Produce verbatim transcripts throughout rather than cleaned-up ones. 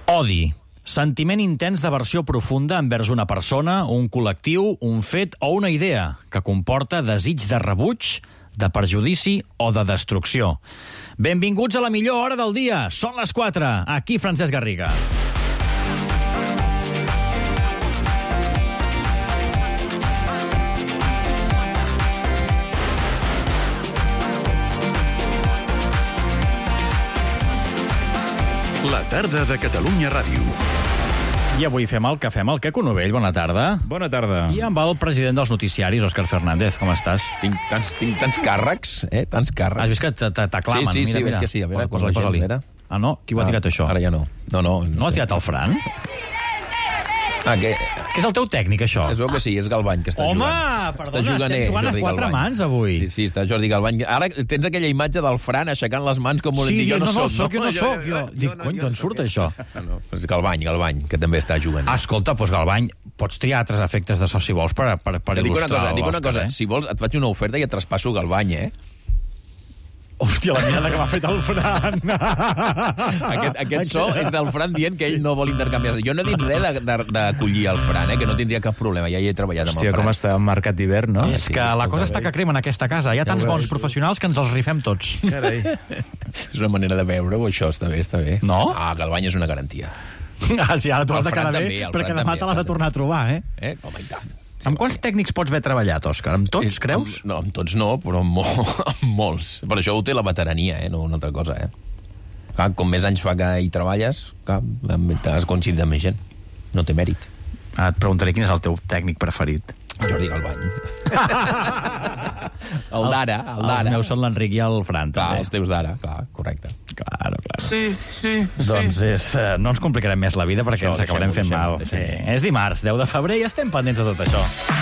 Odi. Sentiment intens d'aversió profunda envers una persona, un col·lectiu, un fet o una idea que comporta desig de rebuig, de perjudici o de destrucció. Benvinguts a la millor hora del dia. Són les quatre. Aquí Francesc Garriga. La tarda de Catalunya Ràdio. I avui fem el que fem, el Queco Novell. Bona tarda. Bona tarda. I amb el president dels noticiaris, Òscar Fernández. Com estàs? Tinc tants, tinc tants càrrecs, eh? Tants càrrecs. Has vist que t'aclamen? Sí, sí, mira, sí, mira. veig que sí. A veure, Posa, posa, posa-li. posa-li. Ah, no? Qui ho ha tirat, ah, això? Ara ja no. No, no. No, no l'ha sé. tirat el Fran? Ah, que... Que és el teu tècnic, això? Es veu que sí, és Galvany, que està Home, jugant. perdona, Està juganer, estem jugant a Jordi quatre Galvany. mans, avui. Sí, sí, està Jordi Galvany. Ara tens aquella imatge del Fran aixecant les mans com un... Sí, jo no, no, soc, soc, jo no soc. Jo, jo dic, no, cony, jo d'on no surt soc. això? No, és Galvany, Galvany, que també està jugant. Ah, escolta, doncs Galvany, pots triar altres efectes de so, si vols, per, per, per dic il·lustrar una cosa, dic una l'Òscar, cosa. eh? Si vols, et faig una oferta i et traspasso Galvany, eh? Hòstia, la mirada que m'ha fet el Fran. Aquest, aquest so és del Fran dient que ell no vol intercanviar. Jo no he dit res d'acollir el Fran, eh, que no tindria cap problema. Ja hi he treballat amb Hòstia, el Fran. com està el mercat d'hivern, no? És que la cosa està que crema en aquesta casa. Hi ha tants bons professionals que ens els rifem tots. Carai. És una manera de veure-ho, això està bé, està bé. No? Ah, Galvany és una garantia. Ah, sí, ara t'ho has El de Fran quedar també, bé, el perquè Fran demà també, te l'has de el tornar a trobar, eh? Eh? Home, i tant. Sí, Amb quants tècnics pots haver treballat, Òscar? Amb tots, És- creus? Amb, no, amb tots no, però amb, mol, amb molts. Per això ho té la veterania, eh? No una altra cosa, eh? Clar, com més anys fa que hi treballes, clar, has coincidit amb més gent. No té mèrit. Ah, et preguntaré quin és el teu tècnic preferit. Jordi Galvany. el d'ara, el Els d'ara. meus són l'Enric i el Fran, Clar, també. els teus d'ara, clar, correcte. Claro, claro. Sí, sí, Doncs és, eh, no ens complicarem més la vida perquè Això, ens acabarem fent deixem-ho, mal. deixem-ho, Sí. És dimarts, deu de febrer, i estem pendents de tot això.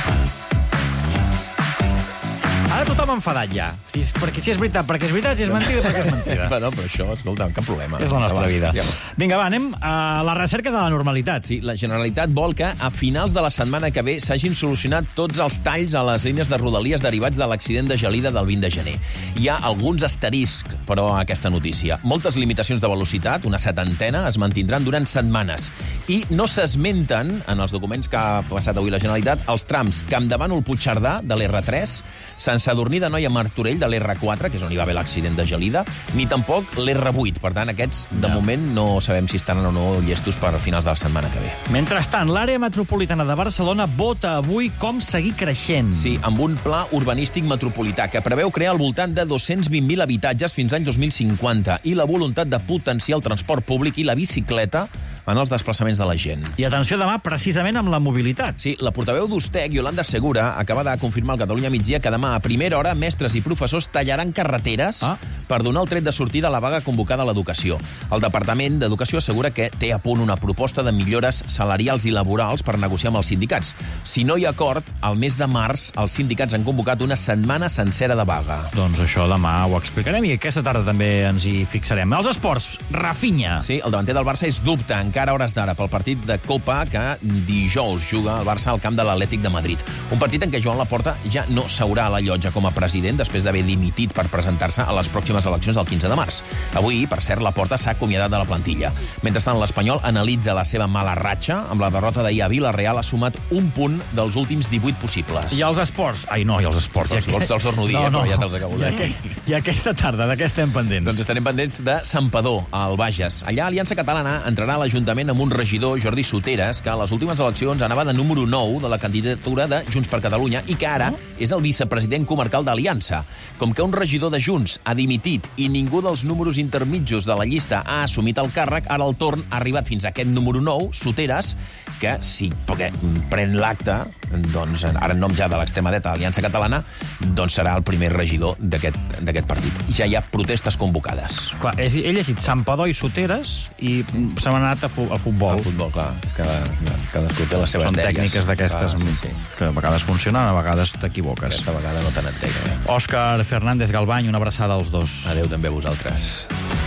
Ara tothom enfadat ja. Si és, perquè si és veritat, perquè és veritat, si és mentida, perquè és mentida. Bueno, però això, escolta, cap problema. És la nostra Va, vida. ja. Vinga, va, anem a la recerca de la normalitat. Sí, la Generalitat vol que a finals de la setmana que ve s'hagin solucionat tots els talls a les línies de Rodalies derivats de l'accident de gelida del vint de gener. Hi ha alguns asteriscs, però, a aquesta notícia. Moltes limitacions de velocitat, una setantena, es mantindran durant setmanes. I no s'esmenten, en els documents que ha passat avui la Generalitat, els trams Campdevànol-Puigcerdà, de l'erre tres, Sant Sadurní de Noia Martorell, de l'erre quatre, que és on hi va haver l'accident de gelida, ni tampoc l'erre vuit. Per tant, aquests, de No. moment, no sabem si estaran o no llestos per finals de la setmana que ve. Mentrestant, l'àrea metropolitana de Barcelona vota avui com seguir creixent. Sí, amb un pla urbanístic metropolità que preveu crear al voltant de dos-cents vint mil habitatges fins l'any dos mil cinquanta i la voluntat de potenciar el transport públic i la bicicleta en els desplaçaments de la gent. I atenció demà, precisament amb la mobilitat. Sí, la portaveu d'Ustec, Yolanda Segura, acaba de confirmar al Catalunya Migdia que demà a primera hora mestres i professors tallaran carreteres Ah. per donar el tret de sortida a la vaga convocada a l'educació. El Departament d'Educació assegura que té a punt una proposta de millores salarials i laborals per negociar amb els sindicats. Si no hi ha acord, al mes de març els sindicats han convocat una setmana sencera de vaga. Doncs això demà ho explicarem i aquesta tarda també ens hi fixarem. Els esports, Rafinha. Sí, el davanter del Barça és dubte, encara a hores d'ara, pel partit de Copa que dijous juga el Barça al camp de l'Atlètic de Madrid. Un partit en què Joan Laporta ja no seurà a la llotja com a president després d'haver dimitit per presentar-se a les pròximes eleccions del quinze de març. Avui, per cert, Laporta s'ha acomiadat de la plantilla. Mentrestant, l'Espanyol analitza la seva mala ratxa. Amb la derrota d'ahir a Villarreal ha sumat un punt dels últims divuit possibles. I els esports... Ai, no, i els esports. Els esports te'ls torno a dir, eh, però ja te'ls acabo de I, dir. aqu I aquesta tarda, de què estem pendents? Doncs estarem pendents de Santpedor, al Bages. Allà, Aliança Catalana entrarà a l'Ajuntament amb un regidor, Jordi Soteres, que a les últimes eleccions anava de número nou de la candidatura de Junts per Catalunya i que ara és el vicepresident comarcal d'Aliança. Com que un regidor de Junts ha dimitit i ningú dels números intermitjos de la llista ha assumit el càrrec, ara el torn ha arribat fins a aquest número nou, Soteres, que si perquè pren l'acte, doncs, ara en nom ja de l'extrema dreta de l'Aliança Catalana, doncs serà el primer regidor d'aquest d'aquest partit. Ja hi ha protestes convocades. Clar, he, he llegit Santpedor i Soteres i se m'ha anat a, fu a futbol. El futbol, clar, és que cadascú té les seves Són dèries. tècniques d'aquestes Ah, sí, sí. que a vegades funcionen, a vegades t'equivoques. Aquesta vegada no te n'entenc. Eh? Òscar Fernández Galvany, una abraçada als dos. Adéu també a vosaltres.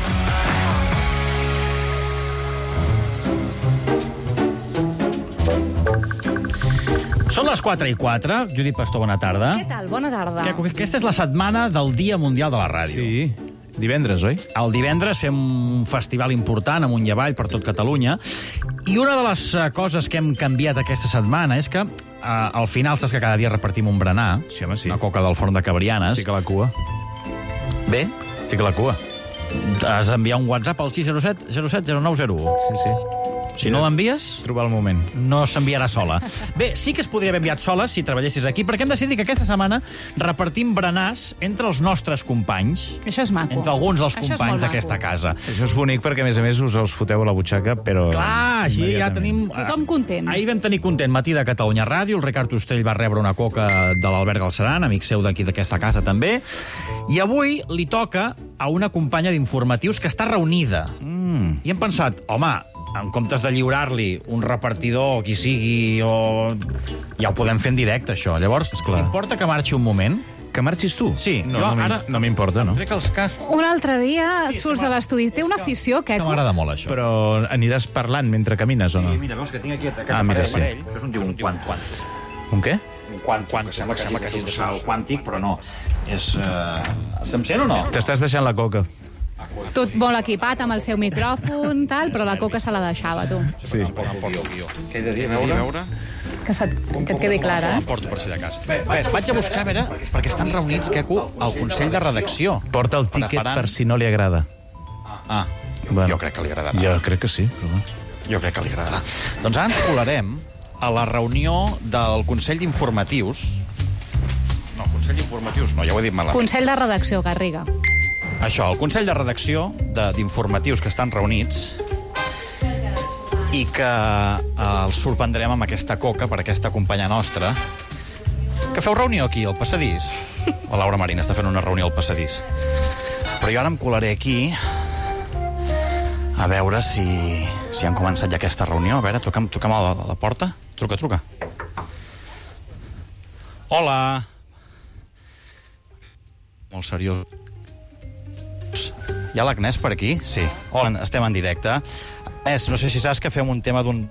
Són les quatre i quatre. Judit Pastor, bona tarda. Què tal? Bona tarda. Que, aquesta és la setmana del Dia Mundial de la Ràdio. Sí, Divendres, oi? El divendres fem un festival important amunt i avall per tot Catalunya i una de les eh, coses que hem canviat aquesta setmana és que eh, al final saps que cada dia repartim un berenar, Sí, home, sí. una coca del forn de Cabrianes. Estic a la cua. Bé? Estic a la cua. Has d'enviar un WhatsApp al sis zero set zero set zero nou zero u. Sí, sí. Si no l'envies, Trobar el moment. no s'enviarà sola. Bé, sí que es podria haver enviat sola si treballessis aquí, perquè hem decidit que aquesta setmana repartim berenars entre els nostres companys, Això és maco. entre alguns dels Això és companys molt d'aquesta maco. casa. Això és bonic perquè, a més a més, us els foteu a la butxaca, però... Clar, així ja tenim... Tothom content. Ahir vam tenir content Matí de Catalunya Ràdio, el Ricard Ostrell va rebre una coca de l'Albert Galceran, amic seu d'aquí d'aquesta casa també, i avui li toca a una companya d'informatius que està reunida. Mm. I hem pensat, home, en comptes de lliurar-li un repartidor, qui sigui, o... ja ho podem fer en directe, això. Llavors, Esclar. t'importa que marxi un moment? Que marxis tu? Sí, No, jo no, ara- ara... no m'importa, no? Trec els cascos. Un altre dia surts de l'estudi. Té una afició, Que Queco. m'agrada molt, això. Però aniràs parlant mentre camines, o no? mira, veus que tinc aquí aquest Ah, mira, sí. Això és un, un quant, quant. Un què? Un quant, quant. Sembla que, sembla que hagis de el quàntic, però no. És... Uh... Estem sent o no? T'estàs deixant la coca. Tot molt equipat amb el seu micròfon, tal, però la coca se la deixava, tu. Sí. Què he de dir? A veure? Que, se't, que et quedi clara, Em eh? porto per si de cas. Bé, bé, vaig a buscar, a veure, perquè estan reunits, Queco, al Consell de Redacció. Porta el tiquet Preparant- per si no li agrada. Ah, Bueno. jo crec que li agradarà. Jo crec que sí. Però... Jo crec que li agradarà. Doncs ara ens colarem a la reunió del Consell d'Informatius. No, Consell d'Informatius no, ja ho he dit malament. Consell de redacció, Garriga. Això, el Consell de Redacció de- d'informatius que estan reunits i que eh, els sorprendrem amb aquesta coca per aquesta companya nostra. Que feu reunió aquí, al passadís? La Laura Marina està fent una reunió al passadís. Però jo ara em colaré aquí a veure si, si han començat ja aquesta reunió. A veure, toca'm, toca'm a la, a la porta. Truca, truca. Hola. Molt seriós. Hi ha l'Agnès per aquí? Sí. Hola, estem en directe. Agnès, no sé si saps que fem un tema d'un...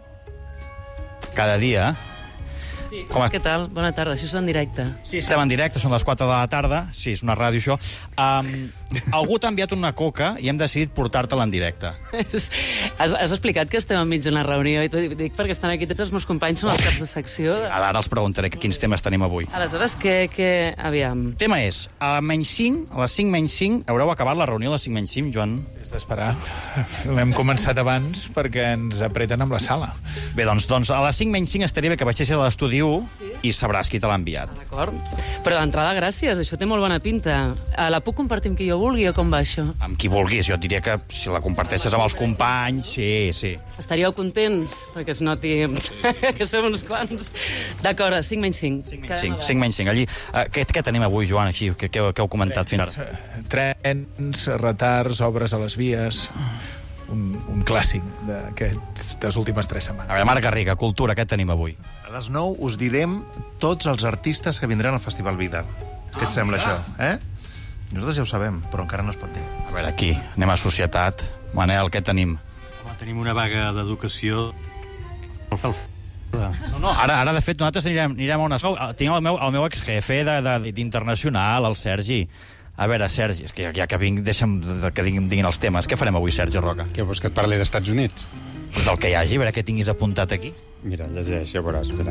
cada dia. Sí, Com a- què tal? Bona tarda, això és en directe. Sí, estem en directe, són les quatre de la tarda. Sí, és una ràdio, això. Um, algú t'ha enviat una coca i hem decidit portar-te-la en directe. has, has explicat que estem enmig d'una reunió i t'ho dic perquè estan aquí tots els meus companys, són els caps de secció. Ara, ara els preguntaré quins temes tenim avui. Aleshores, què... què... Aviam. El tema és, a menys cinc, a les cinc menys cinc, haureu acabat la reunió a les cinc menys cinc, Joan? És d'esperar. L'hem començat abans perquè ens apreten amb la sala. Bé, doncs, doncs a les cinc menys cinc estaria bé que baixessis a l'estudi u i sabràs qui te l'ha enviat. D'acord? Però d'entrada, gràcies, això té molt bona pinta. Eh, La puc compartir amb qui jo vulgui o com va això? Amb qui vulguis, jo et diria que si la comparteixes amb els companys, sí, sí. Estaríeu contents perquè es noti que som uns quants. D'acord, cinc menys cinc. cinc, cinc menys cinc. Allí, uh, què, què tenim avui, Joan, així? Què, què, què heu comentat fins ara? Trens, retards, obres a les vies... Un, un clàssic d'aquestes últimes tres setmanes. A veure, Marc Garriga, cultura, què tenim avui? A les nou us direm tots els artistes que vindran al Festival Vidal. Què et sembla, això? Eh? Nosaltres ja ho sabem, però encara no es pot dir. A veure, aquí, anem a Societat. Manel, què tenim? Home, tenim una vaga d'educació. El fel... No, no, ara, ara de fet, nosaltres anirem, anirem a una escola. Tinc el meu, el meu exjefe de- de- d'internacional, el Sergi. A veure, Sergi, és que ja, ja que vinc, deixa'm que diguin, diguin els temes. Què farem avui, Sergi Roca? Què vols que et parli d'Estats Units? Del que hi hagi, a veure què tinguis apuntat aquí. Mira, llegeix, ja veuràs, espera.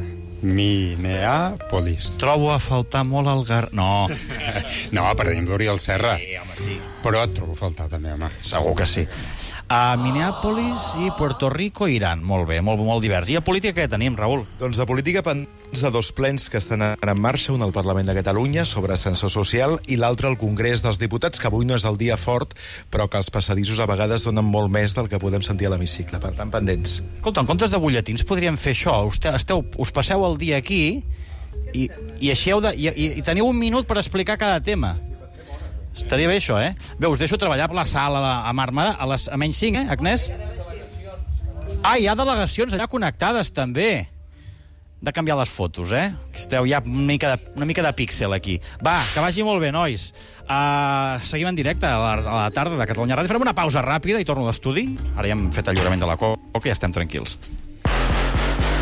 Minneapolis. Trobo a faltar molt el gar... No, No, per dir l'Oriol Serra. sí, home, sí. Però et trobo a faltar també, home. Segur que sí. A Minneapolis i Puerto Rico i Iran. Molt bé, molt, molt divers. I a política què tenim, Raül? Doncs de política pendents de dos plens que estan ara en marxa, un al Parlament de Catalunya sobre ascensor social i l'altre al Congrés dels Diputats, que avui no és el dia fort, però que els passadissos a vegades donen molt més del que podem sentir a l'hemicicle. Per tant, pendents. Escolta, en comptes de butlletins podríem fer això. Us, esteu, us passeu el dia aquí i, i així heu de, i, i, i teniu un minut per explicar cada tema. Estaria bé això, eh? Bé, us deixo treballar per la sala a Marmada a, les, a menys cinc, eh, Agnès? Ah, hi ha delegacions allà connectades, també. De canviar les fotos, eh? Esteu ja una mica de, una mica de píxel aquí. Va, que vagi molt bé, nois. Uh, seguim en directe a la, a la tarda de Catalunya Ràdio. Farem una pausa ràpida i torno a l'estudi. Ara ja hem fet el lliurament de la coca i ja estem tranquils.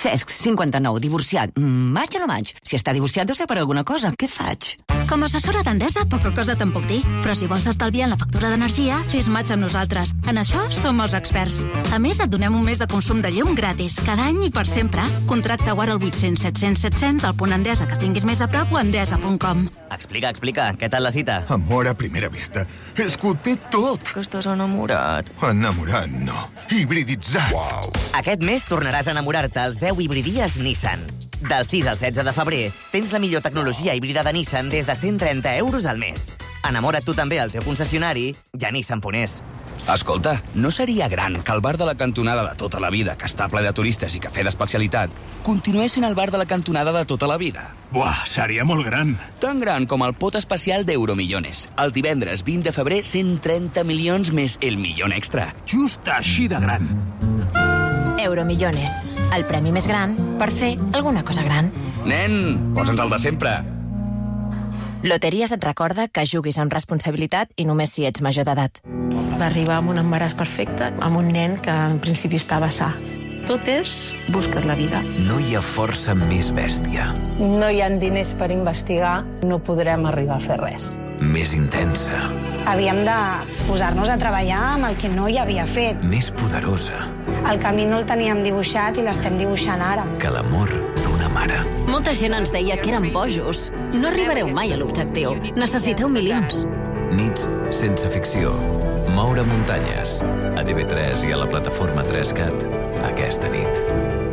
Cesc, cinquanta-nou, divorciat. Mm, maig o no maig? Si està divorciat deu ser per alguna cosa. Què faig? Com a assessora d'Endesa, poca cosa te'n puc dir. Però si vols estalviar en la factura d'energia, fes maig amb nosaltres. En això som els experts. A més, et donem un mes de consum de llum gratis, cada any i per sempre. Contracta ara al vuit cents set cents set cents al punt Endesa que tinguis més a prop o endesa punt com. Explica, explica. Què tal la cita? Amor a primera vista. És que ho té tot. Que estàs enamorat. Enamorat, no. Hibriditzat. Uau. Aquest mes tornaràs a enamorar-te als deu hibridies Nissan. Del sis al setze de febrer tens la millor tecnologia híbrida de Nissan des de cent trenta euros al mes. Enamora't tu també al teu concessionari i a Nissan punt es. Escolta, no seria gran que el bar de la cantonada de tota la vida, que està ple de turistes i cafè d'especialitat, continués sent el bar de la cantonada de tota la vida? Buah, seria molt gran. Tan gran com el pot especial d'Euromillones. El divendres vint de febrer, cent trenta milions més el milió extra. Just així de gran. Euromillones, el premi més gran per fer alguna cosa gran. Nen, posa'ns el de sempre. Loteries et recorda que juguis amb responsabilitat i només si ets major d'edat. Va arribar amb un embaràs perfecte, amb un nen que en principi estava sa. Tot és buscar la vida. No hi ha força més bèstia. No hi ha diners per investigar, no podrem arribar a fer res. Més intensa. Havíem de posar-nos a treballar amb el que no hi havia fet. Més poderosa. El camí no el teníem dibuixat i l'estem dibuixant ara. Que l'amor d'una mare. Molta gent ens deia que érem bojos. No arribareu mai a l'objectiu. Necessiteu milions. Nits sense ficció. Moure muntanyes. A T V tres i a la plataforma tres cat aquesta nit.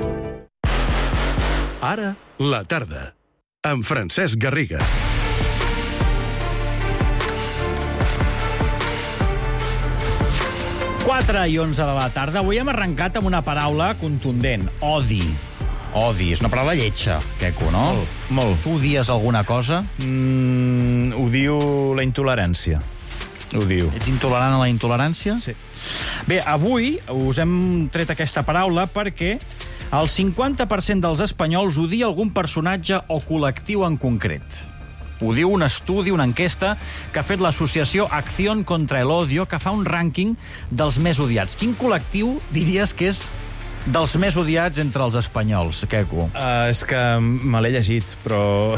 Ara, la tarda. Amb Francesc Garriga. quatre i onze de la tarda. Avui hem arrencat amb una paraula contundent. Odi. Odi. És una paraula lletja, Queco, no? Molt. molt. Tu odies alguna cosa? Mm, odio la intolerància. Ho diu. Ets intolerant a la intolerància? Sí. Bé, avui us hem tret aquesta paraula perquè el cinquanta per cent dels espanyols odia algun personatge o col·lectiu en concret. Ho diu un estudi, una enquesta, que ha fet l'associació Acción contra el Odio, que fa un rànquing dels més odiats. Quin col·lectiu diries que és dels més odiats entre els espanyols, Queco? Uh, és que me l'he llegit, però...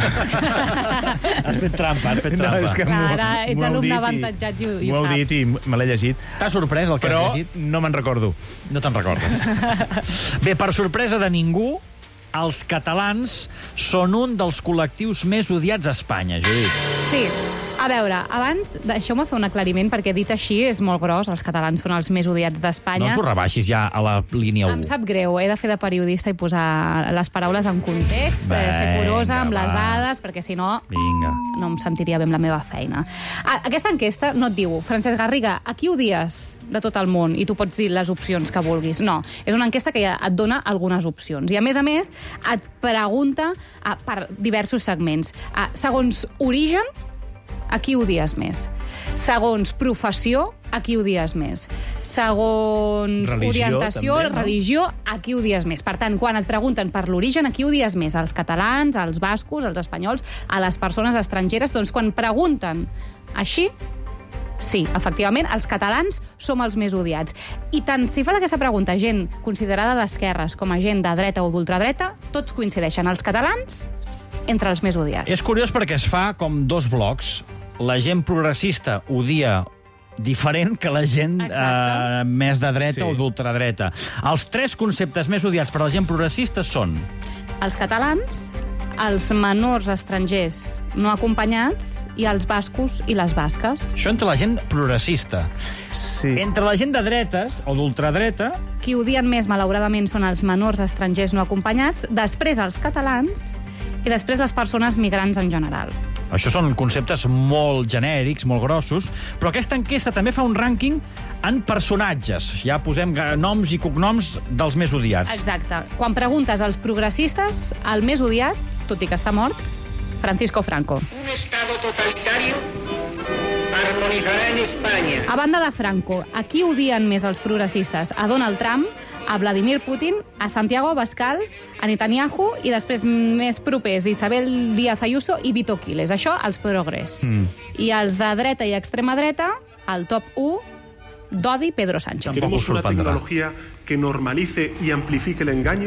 Has fet trampa, has fet trampa. No, és que Clar, ara ets alumne avantatjat i, i ho M'ho saps. heu dit i me l'he llegit. T'ha sorprès el que però has llegit? no me'n recordo. No te'n recordes. Bé, per sorpresa de ningú, els catalans són un dels col·lectius més odiats a Espanya, Judit. Sí. A veure, abans deixeu-me fer un aclariment, perquè dit així és molt gros, els catalans són els més odiats d'Espanya. No ens ho rebaixis ja a la línia u. Em sap greu, he de fer de periodista i posar les paraules en context, Vinga, ser curosa amb les va. dades, perquè si no, Vinga. no em sentiria bé amb la meva feina. Ah, aquesta enquesta no et diu, Francesc Garriga, a qui odies de tot el món? I tu pots dir les opcions que vulguis. No, és una enquesta que ja et dona algunes opcions. I a més a més, et pregunta ah, per diversos segments. Ah, segons origen, a qui odies més? Segons professió, a qui odies més? Segons Religió, orientació, també, no? religió, a qui odies més? Per tant, quan et pregunten per l'origen, a qui odies més? Als catalans, als bascos, als espanyols, a les persones estrangeres? Doncs quan pregunten així, sí, efectivament, els catalans som els més odiats. I tant si fas aquesta pregunta gent considerada d'esquerres com a gent de dreta o d'ultradreta, tots coincideixen, els catalans entre els més odiats. És curiós perquè es fa com dos blocs. La gent progressista odia diferent que la gent eh, més de dreta Sí. o d'ultradreta. Els tres conceptes més odiats per la gent progressista són... Els catalans, els menors estrangers no acompanyats i els bascos i les basques. Això entre la gent progressista. Sí. Entre la gent de dretes o d'ultradreta... Qui odien més, malauradament, són els menors estrangers no acompanyats, després els catalans i després les persones migrants en general. Això són conceptes molt genèrics, molt grossos, però aquesta enquesta també fa un rànquing en personatges. Ja posem noms i cognoms dels més odiats. Exacte. Quan preguntes als progressistes, el més odiat, tot i que està mort, Francisco Franco. Un estado totalitario armonizará en España. A banda de Franco, a qui odien més els progressistes? A Donald Trump, a Vladimir Putin, a Santiago Abascal, a Netanyahu i després més propers Isabel Díaz Ayuso i Vito Quiles. Això, els progres. Mm. I els de dreta i extrema dreta, al top u d'odi, Pedro Sánchez. Queremos una tecnología que normalice y amplifique el engaño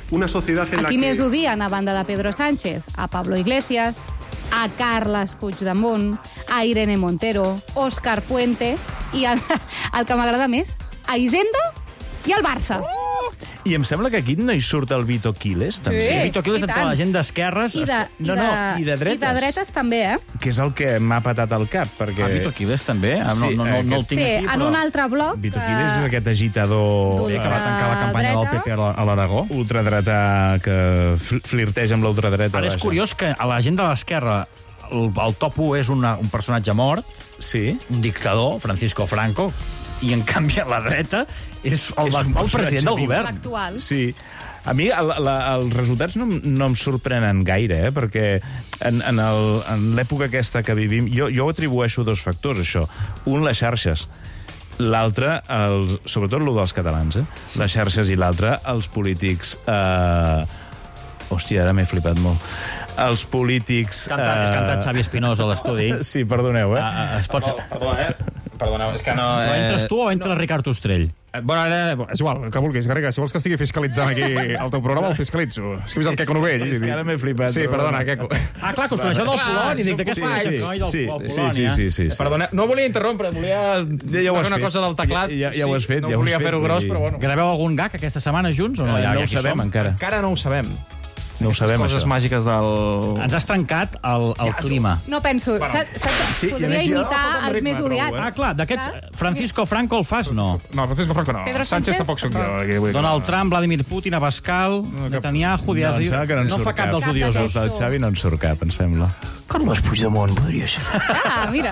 una sociedad en A la qui que... més odien, a banda de Pedro Sánchez? A Pablo Iglesias, a Carles Puigdemont, a Irene Montero, Òscar Puente i el, el que m'agrada més, a Hisenda i al Barça. I em sembla que aquí no hi surt el Vito Quiles, també. Sí, Vito Quiles de tota la gent d'esquerres. I de, no, no, i de, i de dretes. I de dretes també, eh? Que és el que m'ha patat al cap, perquè... Ah, Vito Quiles també? Ah, no, Sí, no, no, no el aquest- tinc Sí, aquí, en però... un altre bloc... Vito Quiles és aquest agitador que va tancar la campanya del P P a l'Aragó. Ultradretà que fl- flirteja amb l'ultradreta. Ara és vaja. curiós que a la gent de l'esquerra el, el top u és una, un personatge mort, sí. un dictador, Francisco Franco, i en canvi a la dreta és el, És un el president del personatge govern. L'actual. Sí. A mi el, la, els resultats no, em- no em sorprenen gaire, eh? Perquè en, en, el- en l'època aquesta que vivim... Jo, jo ho atribueixo a dos factors, això. Un, les xarxes. L'altre, el, sobretot el dels catalans, eh? Les xarxes, i l'altre, els polítics... Eh... Hòstia, ara m'he flipat molt. Els polítics... Cantat, és cantat Xavi Espinosa a l'estudi. Sí, perdoneu, eh? Ah, ah, es pot... Perdó, eh? Perdoneu, és que no... No entres tu o entra Ricard Ostrell? Bueno, ara, és igual, el que vulguis, Garriga. Si vols que estigui fiscalitzant aquí el teu programa, el fiscalitzo. És que he vist el Queco Novell. És que ara m'he flipat. Sí, perdona, Queco. Ah, clar, que us coneixeu del Polònia, dic, de què Sí, parles? sí, No, i del sí, Pol- sí, Polònia. sí, sí, sí. Perdona, no volia interrompre, volia Ja, ja ho has fer una fet. cosa del teclat. Ja- ja ho has fet, no ja ho has volia fet, fer-ho vull gros, dir. però bueno. Graveu algun gag aquesta setmana junts o no? Eh, Ja, no ja ho aquí sabem som. encara. Encara no ho sabem. No ho sabem, coses això. màgiques del... Ens has trencat el, el clima. No penso, Bueno, s'ha- s'ha- sí, i a podria més jo- imitar no, no, els no, més no, no, odiats. Ah, clar, d'aquests... Francisco Franco el fas, no? No, Francisco Franco no. Pedro Sánchez Sánchez? tampoc soc jo. Aquí, vull dir que Donald no. Trump, Vladimir Putin, Abascal, Netanyahu, No, em sembla que no en no surt fa cap dels Cap odiosos. Els del Xavi no en surt cap, em sembla. Carles Puigdemont podria ser. Ah, mira.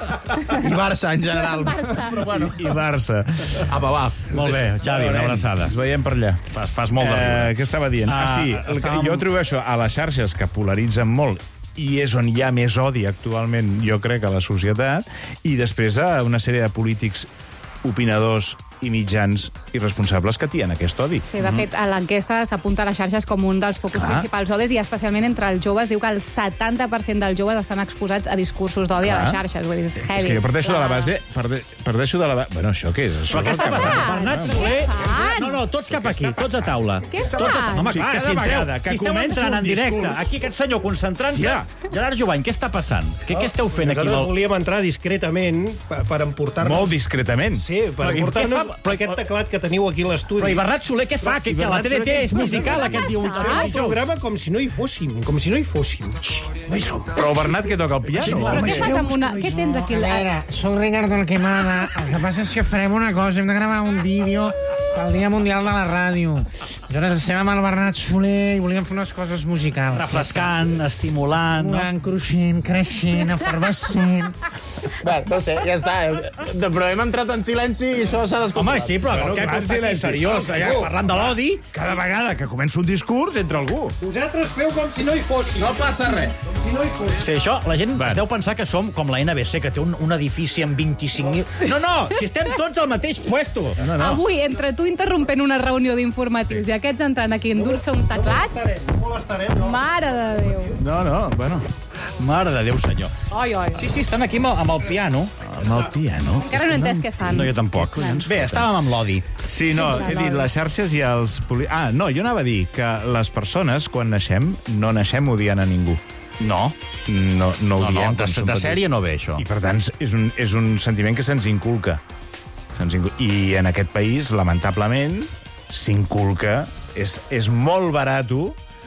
I Barça, en general. Barça. I, i Barça. Apa, va. Molt bé, Xavi, una abraçada. Ens veiem per allà. Fas, fas molt de Eh, riure. què estava dient? Ah, Ah, sí, el que estàvem- jo atribueixo a les xarxes que polaritzen molt i és on hi ha més odi actualment, jo crec, a la societat, i després a una sèrie de polítics opinadors i mitjans irresponsables que tien aquest odi. Sí, de fet, a l'enquesta s'apunta a les xarxes com un dels focus Clar. principals d'odis i especialment entre els joves. Diu que el setanta per cent dels joves estan exposats a discursos d'odi a les Clar. xarxes. Vull dir, és heavy. És que jo parteixo de la Clar. base... Parte, parteixo de la base... Bueno, això què és? Això Però què és el està que- passant? Bernat Soler... fan? No, no, tots cap aquí, tots a taula. Què està Tots a... fan? Home, Sí, clar, cada si, entreu, vegada que si esteu comença entrant un en directe, discurs- aquí aquest senyor concentrant-se... Hòstia. Gerard Jovany, què està passant? Què, què esteu fent aquí? Nosaltres Amb el... volíem entrar discretament per, per emportar-nos... Molt discretament. Sí, per Però i què emportar-nos fa- però- aquest teclat que teniu aquí a l'estudi. Però i Bernat Soler què fa? Que, que la T D T és musical aquest diu. Ah, el programa com si no hi fóssim, com si no hi fóssim. No hi som. Però el Bernat que toca el piano? Però què fas amb una... Què tens aquí? A veure, soc Ricardo Alquemada. El que passa és que farem una cosa. Hem de gravar un vídeo pel Dia Mundial de la Ràdio. Aleshores estem amb el Bernat Soler i volíem fer unes coses musicals. Refrescant, estimulant... No? Estimulant, cruixent, creixent, efervescent... Bé, no sé, ja està. eh, Però hem entrat en silenci i això s'ha Home, sí, però Bueno, que clar, com silenci seriós, no, allà, no. parlant de l'odi... Cada vegada que comença un discurs entra algú. Vosaltres feu com si no hi fóssim. No passa res. Com si no hi fóssim. Sí, això, la gent es deu pensar que som com la N B C, que té un, un edifici amb vint-i-cinc mil... No, no, si estem tots al mateix puesto. No, no. Avui, entre tu interrompent una reunió d'informatius i aquests entrant aquí a endur-se un teclat... No molestarem, no? Mare de Déu. No, no, bueno. Mare de Déu, senyor. Ai, ai. Sí, sí, estan aquí amb el, amb el piano. Amb el piano. Encara no he entès què fan. No, jo tampoc. Bé, estàvem amb l'odi. Sí, no, Sí, he dit l'odi. les xarxes i els... Poli... Ah, no, jo anava a dir que les persones, quan naixem, no naixem odiant a ningú. No. No, no No, odiem. no, com de, són de petits. sèrie no ve, això. I, per tant, és un, és un sentiment que se'ns inculca. Se'ns inculca. I en aquest país, lamentablement, s'inculca... És, és molt barato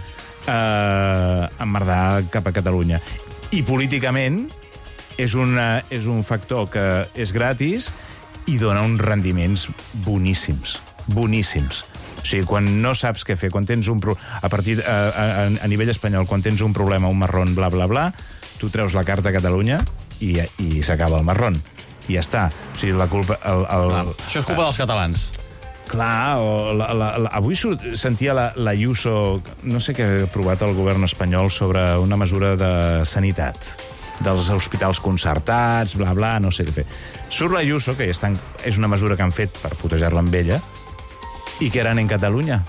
eh, emmerdar cap a Catalunya. I políticament és, una, és un factor que és gratis i dona uns rendiments boníssims. Boníssims. O sigui, quan no saps què fer, quan tens un... Pro... A, partir, a, a, a nivell espanyol, quan tens un problema, un marrón, bla, bla, bla, tu treus la carta a Catalunya i, i s'acaba el marrón. I ja està. O sigui, la culpa... El, el, Clar, això és culpa dels catalans. Clar, o la, la, la, avui surt, sentia la, la Ayuso, no sé què ha aprovat el govern espanyol sobre una mesura de sanitat, dels hospitals concertats, bla, bla, no sé què fer. Surt la Ayuso, que ja estan, és una mesura que han fet per putejar-la amb ella, i que eren en Catalunya.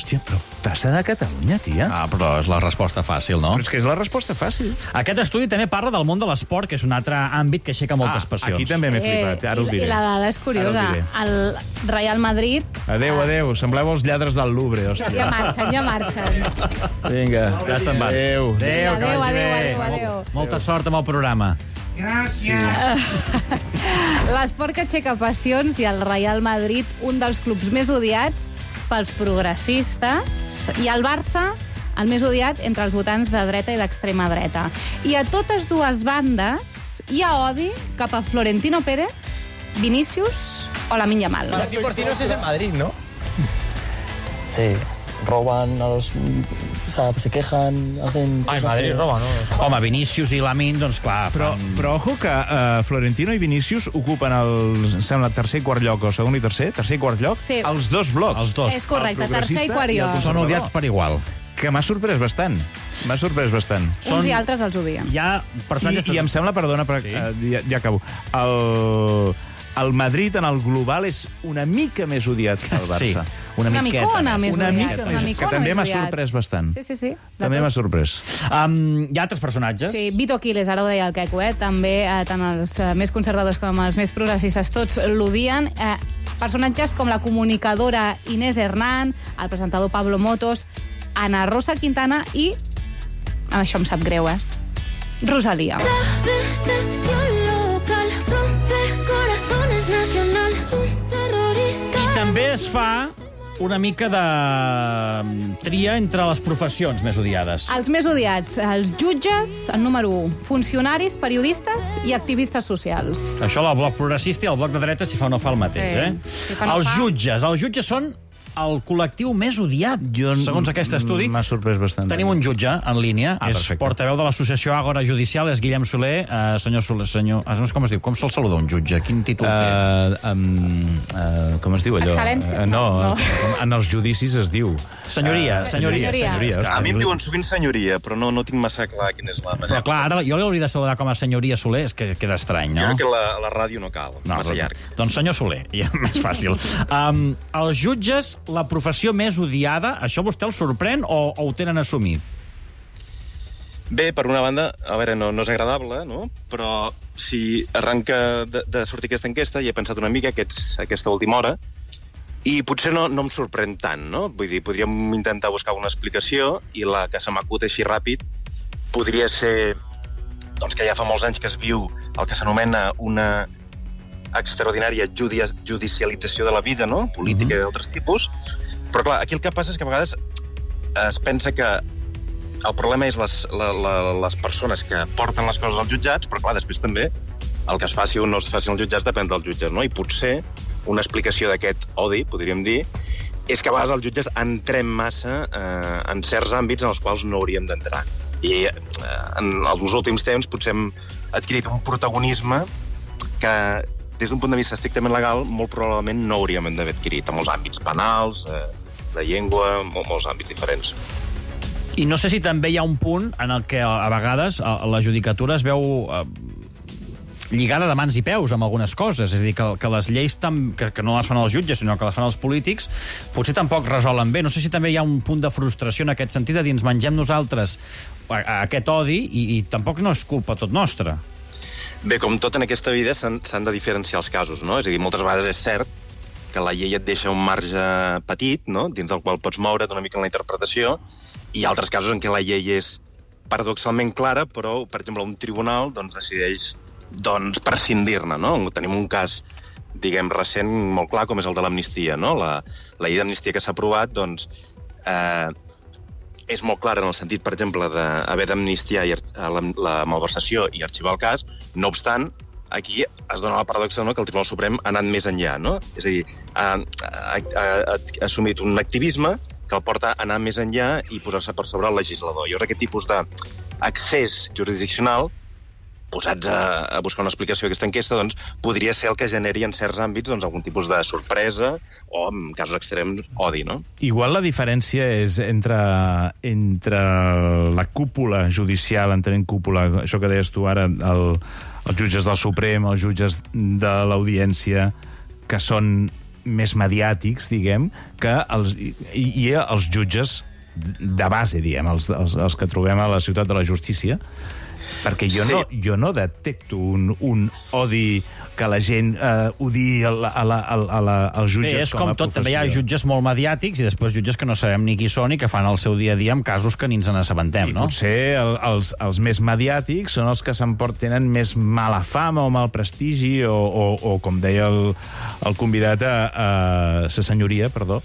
Hòstia, però passa de Catalunya, tia. Ah, però és la resposta fàcil, no? Però és que és la resposta fàcil. Aquest estudi també parla del món de l'esport, que és un altre àmbit que aixeca moltes Ah, passions. aquí també m'he flipat, ara ho I, diré. I la dada és curiosa. Ara El Real Madrid... Adéu, adéu, sembleu els lladres del Louvre, hòstia. Ja marxen, ja marxen. Vinga, Ja se'n van. Adéu. Adéu, que Adéu, vagi bé. adéu, adéu, adéu. Molta sort amb el programa. Gràcies. L'esport que aixeca passions i el Real Madrid, un dels clubs més odiats pels progressistes, i el Barça, el més odiat entre els votants de dreta i d'extrema dreta. I a totes dues bandes hi ha odi cap a Florentino Pérez, Vinícius o Lamine Yamal. Para ti por ti no es el Madrid, ¿no? Sí, roban a los... O sea, se quejan, hacen... Ai, Madrid que... roba, no? Home, Vinícius i Lamine, doncs clar... Però, fan... però ojo que uh, Florentino i Vinícius ocupen el, em sembla, tercer i quart lloc, o segon i tercer, tercer i quart lloc, Sí. els dos blocs. Els dos. És correcte, El tercer i progressista quart i el lloc. Són odiats per igual. Que m'ha sorprès bastant. M'ha sorprès bastant. Uns i altres els odien. Hi ha I, personatges... I em sembla, perdona, però, Sí. uh, ja, ja acabo, el, el Madrid en el global és una mica més odiat que el Barça. Sí. Una, Una miqueta micona més Una odiat, mica una més, micona que també més m'ha odiat. sorprès bastant. Sí, sí, sí. De També tot. m'ha sorprès. Um, hi ha altres personatges? Sí, Vito Quiles, ara ho deia el Queco, eh? També eh, tant els eh, més conservadors com els més progressistes, tots l'odien. Eh, personatges com la comunicadora Inés Hernán, el presentador Pablo Motos, Ana Rosa Quintana i... Això em sap greu, eh? Rosalía. I també es fa una mica de tria entre les professions més odiades. Els més odiats, els jutges, el número un, funcionaris, periodistes i activistes socials. Això el bloc progressista i el bloc de dreta si fa o no fa el mateix, Sí. eh? Si fa no els fa. jutges. Els jutges són el col·lectiu més odiat, Jo, segons aquest estudi. M'ha sorprès bastant. Tenim un jutge en línia, Ah, és perfecte. portaveu de l'associació Àgora Judicial, és Guillem Soler. Uh, senyor Soler, senyor... Uh, no sé com es diu, com se'l saluda un jutge? Quin títol té? Uh, um, uh, com es diu allò? Excel·lència? Uh, no, No. no. En els judicis es diu. Senyoria, Uh, senyoria. senyoria. A mi em diuen sovint senyoria, però no, no tinc massa clar quina és la manera. Però clar, ara jo l'hauria de saludar com a senyoria Soler, és que queda estrany, no? Jo crec que la, la ràdio no cal, No, massa doncs- llarg. Doncs senyor Soler, ja més fàcil. Um, els jutges, la professió més odiada, això vostè el sorprèn o, o ho tenen assumit? Bé, per una banda, a veure, no, no és agradable, no? Però si arranca de, de sortir aquesta enquesta, i he pensat una mica aquests, aquesta última hora, i potser no, no em sorprèn tant, no? Vull dir, podríem intentar buscar una explicació, i la que se m'acut així ràpid podria ser doncs, que ja fa molts anys que es viu el que s'anomena una extraordinària judi judicialització de la vida, no? Política mm-hmm. i d'altres tipus. Però, clar, aquí el que passa és que a vegades es pensa que el problema és les, la, la, les persones que porten les coses als jutjats, però, clar, després també el que es faci o no es faci als jutjats depèn dels jutges, no? I potser una explicació d'aquest odi, podríem dir, és que a vegades els jutges entrem massa eh, en certs àmbits en els quals no hauríem d'entrar. I eh, en els últims temps potser hem adquirit un protagonisme que, des d'un punt de vista estrictament legal, molt probablement no hauríem d'haver adquirit, en molts àmbits penals, eh, de llengua, mol, molts àmbits diferents. I no sé si també hi ha un punt en el que a vegades la judicatura es veu eh, lligada de mans i peus amb algunes coses. És a dir, que, que les lleis tam, que, que no les fan els jutges, sinó que les fan els polítics, potser tampoc resolen bé. No sé si també hi ha un punt de frustració en aquest sentit, de dir, ens mengem nosaltres a, a aquest odi i, i tampoc no és culpa tot nostra. Bé, com tot en aquesta vida, s'han de diferenciar els casos, no? És a dir, moltes vegades és cert que la llei et deixa un marge petit, no?, dins del qual pots moure't una mica en la interpretació, i hi ha altres casos en què la llei és paradoxalment clara, però, per exemple, un tribunal doncs, decideix doncs, prescindir-ne, no? Tenim un cas, diguem, recent, molt clar, com és el de l'amnistia, no? La, la llei d'amnistia que s'ha aprovat, doncs, eh, és molt clara en el sentit, per exemple, d'haver d'amnistiar la, la malversació i arxivar el cas. No obstant, aquí es dona la paradoxa, no?, que el Tribunal Suprem ha anat més enllà, no? És a dir, ha, ha, ha, ha assumit un activisme que el porta a anar més enllà i posar-se per sobre el legislador. Llavors, aquest tipus d'accés jurisdiccional, posats a, a buscar una explicació a aquesta enquesta, doncs, podria ser el que generi en certs àmbits doncs, algun tipus de sorpresa o, en casos extrems, odi, no? Igual la diferència és entre, entre la cúpula judicial, entenent cúpula, això que deies tu ara, el, els jutges del Suprem, els jutges de l'Audiència, que són més mediàtics, diguem, que els, i, i els jutges de base, diguem, els, els, els que trobem a la ciutat de la justícia, perquè jo, sí. no, jo no detecto un, un odi que la gent eh, odiï a la, a la, a la, als jutges. Bé, és com, com a tot, professió. també hi ha jutges molt mediàtics i després jutges que no sabem ni qui són i que fan el seu dia a dia amb casos que ni ens n'assabentem, no? I potser el, els, els més mediàtics són els que s'emporten, tenen més mala fama o mal prestigi o, o, o com deia el, el convidat a, a sa senyoria, perdó,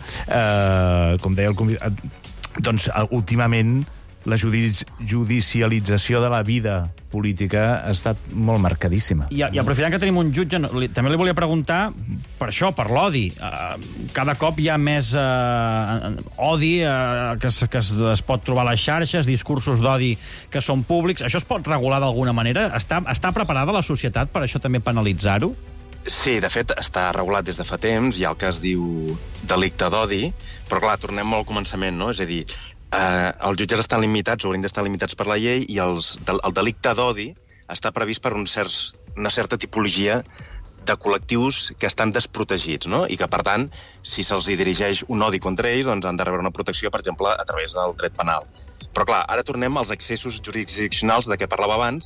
eh, com deia el convidat, doncs últimament la judicialització de la vida política ha estat molt marcadíssima. I, i aprofitant que tenim un jutge, li, també li volia preguntar per això, per l'odi. Uh, cada cop hi ha més uh, odi uh, que, es, que es, es pot trobar a les xarxes, discursos d'odi que són públics. Això es pot regular d'alguna manera? Està, està preparada la societat per això també penalitzar-ho? Sí, de fet, està regulat des de fa temps, hi ha el que es diu delicte d'odi, però clar, tornem al començament, no? És a dir, eh, els jutges estan limitats, o haurien d'estar limitats per la llei, i els, del, el delicte d'odi està previst per un certs, una certa tipologia de col·lectius que estan desprotegits, no? I que, per tant, si se'ls dirigeix un odi contra ells, doncs han de rebre una protecció, per exemple, a través del dret penal. Però, clar, ara tornem als excessos jurisdiccionals de què parlava abans,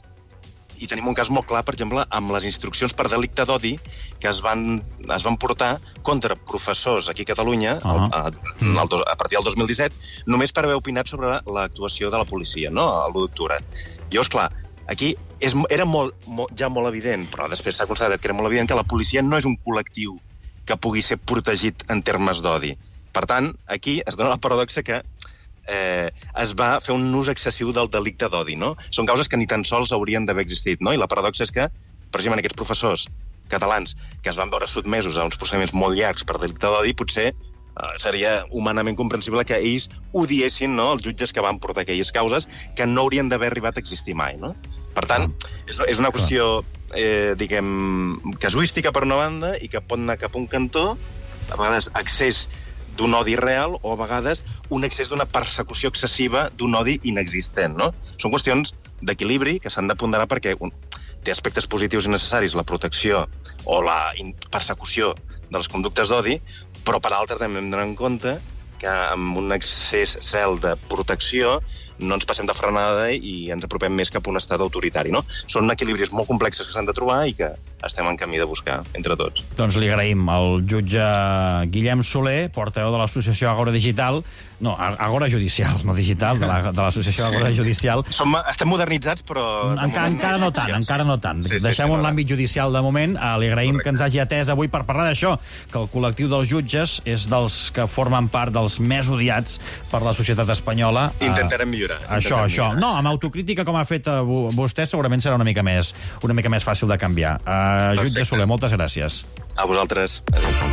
i tenim un cas molt clar, per exemple, amb les instruccions per delicte d'odi que es van, es van portar contra professors aquí a Catalunya uh -huh. a, a, a partir del dos mil disset, només per haver opinat sobre l'actuació de la policia, no?, l'u d'octubre. Llavors, clar, aquí és, era molt, molt, ja molt evident, però després s'ha constatat que era molt evident que la policia no és un col·lectiu que pugui ser protegit en termes d'odi. Per tant, aquí es dona la paradoxa que Eh, es va fer un ús excessiu del delicte d'odi, no? Són causes que ni tan sols haurien d'haver existit, no? I la paradoxa és que, precisament, aquests professors catalans que es van veure sotmesos a uns procediments molt llargs per delicte d'odi, potser eh, seria humanament comprensible que ells odiessin, no?, els jutges que van portar aquelles causes que no haurien d'haver arribat a existir mai, no? Per tant, és, és una qüestió, eh, diguem, casuística per una banda i que pot anar cap a un cantó, a vegades accés d'un odi real o, a vegades, un excés d'una persecució excessiva d'un odi inexistent, no? Són qüestions d'equilibri que s'han de ponderar perquè un, té aspectes positius i necessaris la protecció o la persecució de les conductes d'odi, però, per altra, també hem d'anar en compte que amb un excés cel de protecció no ens passem de frenada i ens apropem més cap a un estat autoritari, no? Són equilibris molt complexes que s'han de trobar i que estem en camí de buscar entre tots. Doncs li agraïm al jutge Guillem Soler, portaveu de l'associació Agora Digital, no, Agora Judicial, no digital, de l'associació Agora Judicial. Som, estem modernitzats, però... Encara, encara no tant, encara no tant. Sí, sí, Deixem-ho sí, en l'àmbit judicial de moment. Uh, li agraïm Correcte. que ens hagi atès avui per parlar d'això, que el col·lectiu dels jutges és dels que formen part dels més odiats per la societat espanyola. Uh, Intentarem millorar. Això, Intentarem això. millorar. No, amb autocrítica, com ha fet uh, vostè, segurament serà una mica més, una mica més fàcil de canviar. Uh, jutge Soler, moltes gràcies. A vosaltres.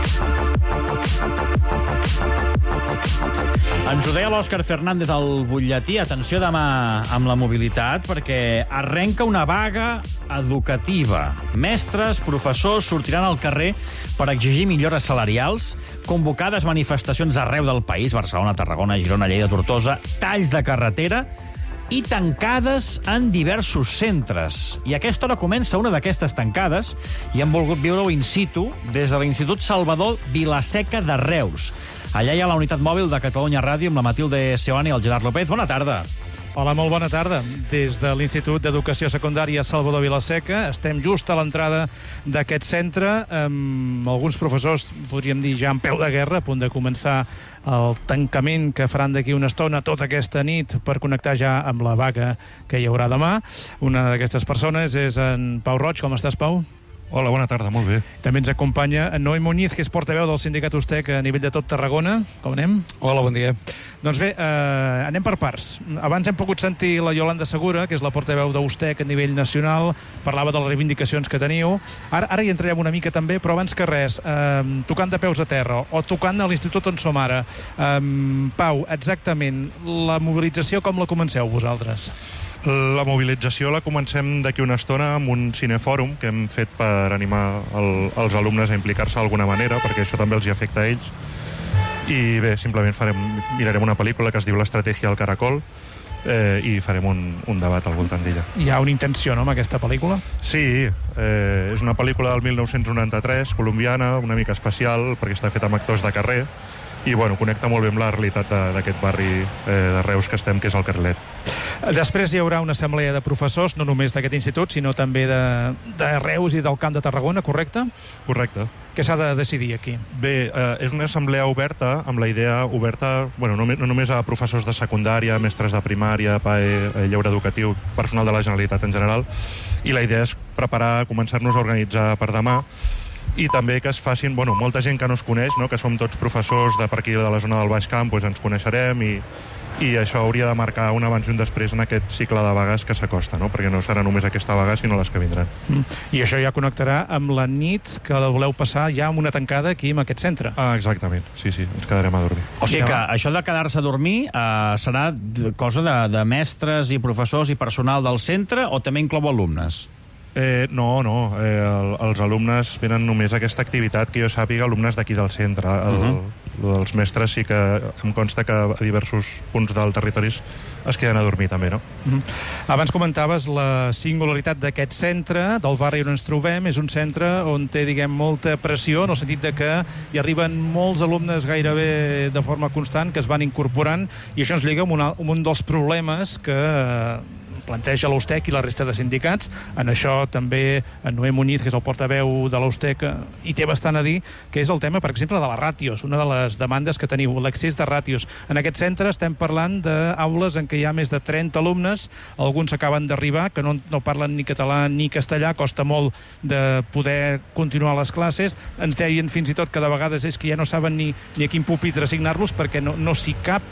Ens ho deia l'Òscar Fernández al butlletí. Atenció demà amb la mobilitat, perquè arrenca una vaga educativa. Mestres, professors sortiran al carrer per exigir millores salarials, convocades manifestacions arreu del país, Barcelona, Tarragona, Girona, Lleida, Tortosa, talls de carretera i tancades en diversos centres. I a aquesta hora comença una d'aquestes tancades i han volgut viure-ho in situ des de l'Institut Salvador Vilaseca de Reus. Allà hi ha la unitat mòbil de Catalunya Ràdio amb la Matilde Seoane i el Gerard López. Bona tarda. Hola, molt bona tarda. Des de l'Institut d'Educació Secundària Salvador Vilaseca estem just a l'entrada d'aquest centre amb alguns professors, podríem dir, ja en peu de guerra, a punt de començar el tancament que faran d'aquí una estona tota aquesta nit per connectar ja amb la vaga que hi haurà demà. Una d'aquestes persones és en Pau Roig. Com estàs, Pau? Hola, bona tarda, molt bé. També ens acompanya en Noé Muñiz, que és portaveu del sindicat Ustec a nivell de tot Tarragona. Com anem? Hola, bon dia. Doncs bé, eh, anem per parts. Abans hem pogut sentir la Yolanda Segura, que és la portaveu d'Ustec a nivell nacional, parlava de les reivindicacions que teniu. Ara, ara hi entrarem una mica també, però abans que res, eh, tocant de peus a terra, o tocant a l'institut on som ara, eh, Pau, exactament, la mobilització com la comenceu vosaltres? La mobilització la comencem d'aquí una estona amb un cinefòrum que hem fet per animar el, els alumnes a implicar-se d'alguna manera, perquè això també els hi afecta a ells. I bé, simplement farem, mirarem una pel·lícula que es diu L'estratègia del caracol, eh, i farem un, un debat al voltant d'ella. Hi ha una intenció, no?, amb aquesta pel·lícula? Sí, eh, és una pel·lícula del mil nou-cents noranta-tres, colombiana, una mica especial, perquè està feta amb actors de carrer, i bueno, connecta molt bé amb la realitat d'aquest barri eh, de Reus que estem, que és el Carlet. Després hi haurà una assemblea de professors, no només d'aquest institut, sinó també de, de Reus i del Camp de Tarragona, correcte? Correcte. Què s'ha de decidir aquí? Bé, eh, és una assemblea oberta, amb la idea oberta, bueno, no, no només a professors de secundària, mestres de primària, P A E, lleure educatiu, personal de la Generalitat en general, i la idea és preparar, començar-nos a organitzar per demà, i també que es facin, bueno, molta gent que no es coneix, no?, que som tots professors de per aquí de la zona del Baix Camp, doncs ens coneixerem i, i això hauria de marcar un abans i un després en aquest cicle de vagues que s'acosta, no?, perquè no serà només aquesta vaga, sinó les que vindran. Mm. I això ja connectarà amb la nit que la voleu passar ja amb una tancada aquí en aquest centre. Ah, exactament, sí, sí, ens quedarem a dormir. O sigui que això de quedar-se a dormir eh, serà cosa de, de mestres i professors i personal del centre o també inclou alumnes? Eh, no, no. Eh, el, els alumnes venen només a aquesta activitat, que jo sàpiga, alumnes d'aquí del centre. El, uh -huh. Els mestres sí que em consta que a diversos punts del territori es queden a dormir també, no? Uh -huh. Abans comentaves la singularitat d'aquest centre, del barri on ens trobem. És un centre on té, diguem, molta pressió, en el sentit de que hi arriben molts alumnes gairebé de forma constant que es van incorporant, i això ens lliga amb un, amb un dels problemes que planteja l'Austec i la resta de sindicats. En això també en Noé Muñiz, que és el portaveu de l'Austec, hi té bastant a dir, que és el tema, per exemple, de les ràtios, una de les demandes que teniu, l'accés de ràtios. En aquest centre estem parlant d'aules en què hi ha més de trenta alumnes, alguns acaben d'arribar, que no, no parlen ni català ni castellà, costa molt de poder continuar les classes. Ens deien fins i tot que de vegades és que ja no saben ni, ni a quin pupitre assignar-los perquè no, no s'hi cap.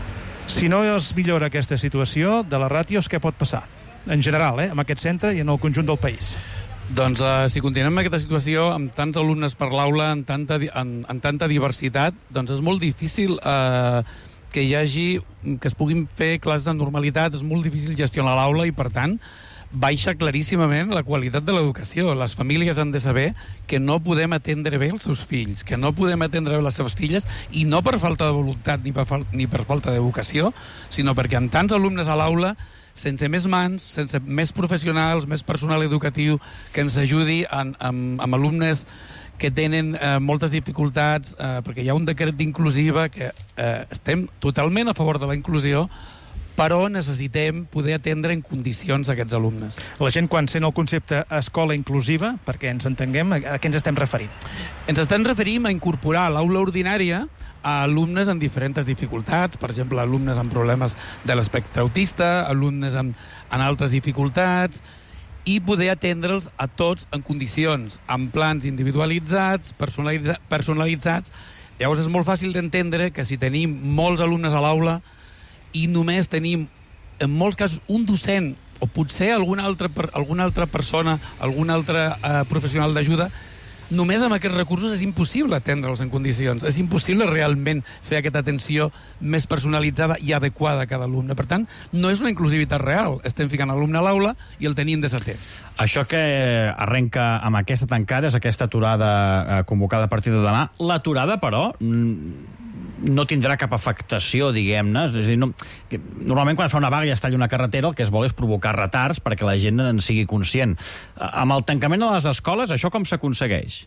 Si no es millora aquesta situació de les ràtios, què pot passar? En general, eh, en aquest centre i en el conjunt del país. Doncs uh, si continuem amb aquesta situació, amb tants alumnes per l'aula, en, tanta, en, en tanta diversitat, doncs és molt difícil uh, que hi hagi, que es puguin fer classes de normalitat, és molt difícil gestionar l'aula i, per tant, baixa claríssimament la qualitat de l'educació. Les famílies han de saber que no podem atendre bé els seus fills, que no podem atendre bé les seves filles, i no per falta de voluntat ni per, ni per falta d'educació, sinó perquè amb tants alumnes a l'aula, sense més mans, sense més professionals, més personal educatiu que ens ajudi en, en, amb alumnes que tenen eh, moltes dificultats, eh, perquè hi ha un decret d'inclusiva que eh, estem totalment a favor de la inclusió, però necessitem poder atendre en condicions aquests alumnes. La gent, quan sent el concepte escola inclusiva, perquè ens entenguem, a què ens estem referint? Ens estem referint a incorporar a l'aula ordinària a alumnes amb diferents dificultats, per exemple, alumnes amb problemes de l'espectre autista, alumnes amb, amb altres dificultats, i poder atendre'ls a tots en condicions, amb plans individualitzats, personalitza, personalitzats. Llavors és molt fàcil d'entendre que si tenim molts alumnes a l'aula i només tenim, en molts casos, un docent o potser alguna altra, alguna altra persona, algun altre eh, professional d'ajuda, només amb aquests recursos és impossible atendre'ls en condicions. És impossible realment fer aquesta atenció més personalitzada i adequada a cada alumne. Per tant, no és una inclusivitat real. Estem ficant l'alumne a l'aula i el tenim desatès. Això que arrenca amb aquesta tancada és aquesta aturada eh, convocada a partir de demà. L'aturada, però, no tindrà cap afectació, diguem-ne. És a dir, no, normalment quan es fa una vaga i es talla una carretera, el que es vol és provocar retards perquè la gent en sigui conscient. Amb el tancament de les escoles, això com s'aconsegueix?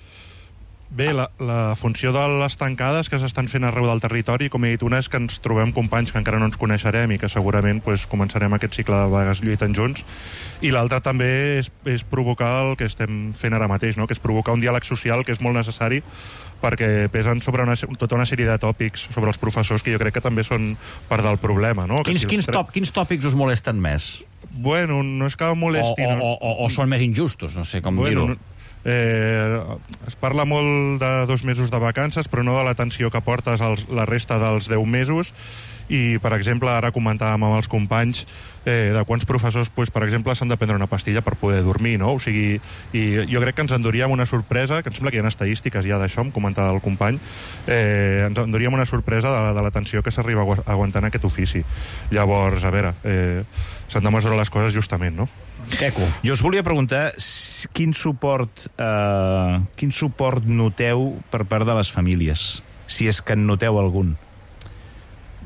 Bé, la, la funció de les tancades que s'estan fent arreu del territori, com he dit, una és que ens trobem companys que encara no ens coneixerem i que segurament pues, començarem aquest cicle de vagues lluitant junts, i l'altra també és, és provocar el que estem fent ara mateix, no? Que és provocar un diàleg social que és molt necessari perquè pesen sobre una, tota una sèrie de tòpics sobre els professors que jo crec que també són part del problema, no? Quins, si quins, top, quins tòpics us molesten més? Bueno, no és que molestin... O, o, o, o són més injustos, no sé com bueno, dir-ho. No, eh, es parla molt de dos mesos de vacances, però no de l'atenció que portes als, la resta dels deu mesos. I, per exemple, ara comentàvem amb els companys eh, de quants professors, pues, per exemple, s'han de prendre una pastilla per poder dormir, no? O sigui, i jo crec que ens enduríem una sorpresa, que em sembla que hi ha estadístiques ja d'això, em comentava el company, eh, ens enduríem una sorpresa de, de l'atenció que s'arriba a aguantar en aquest ofici. Llavors, a veure, eh, s'han de mesurar les coses justament, no? Eco. Jo us volia preguntar quin suport, eh, quin suport noteu per part de les famílies, si és que en noteu algun.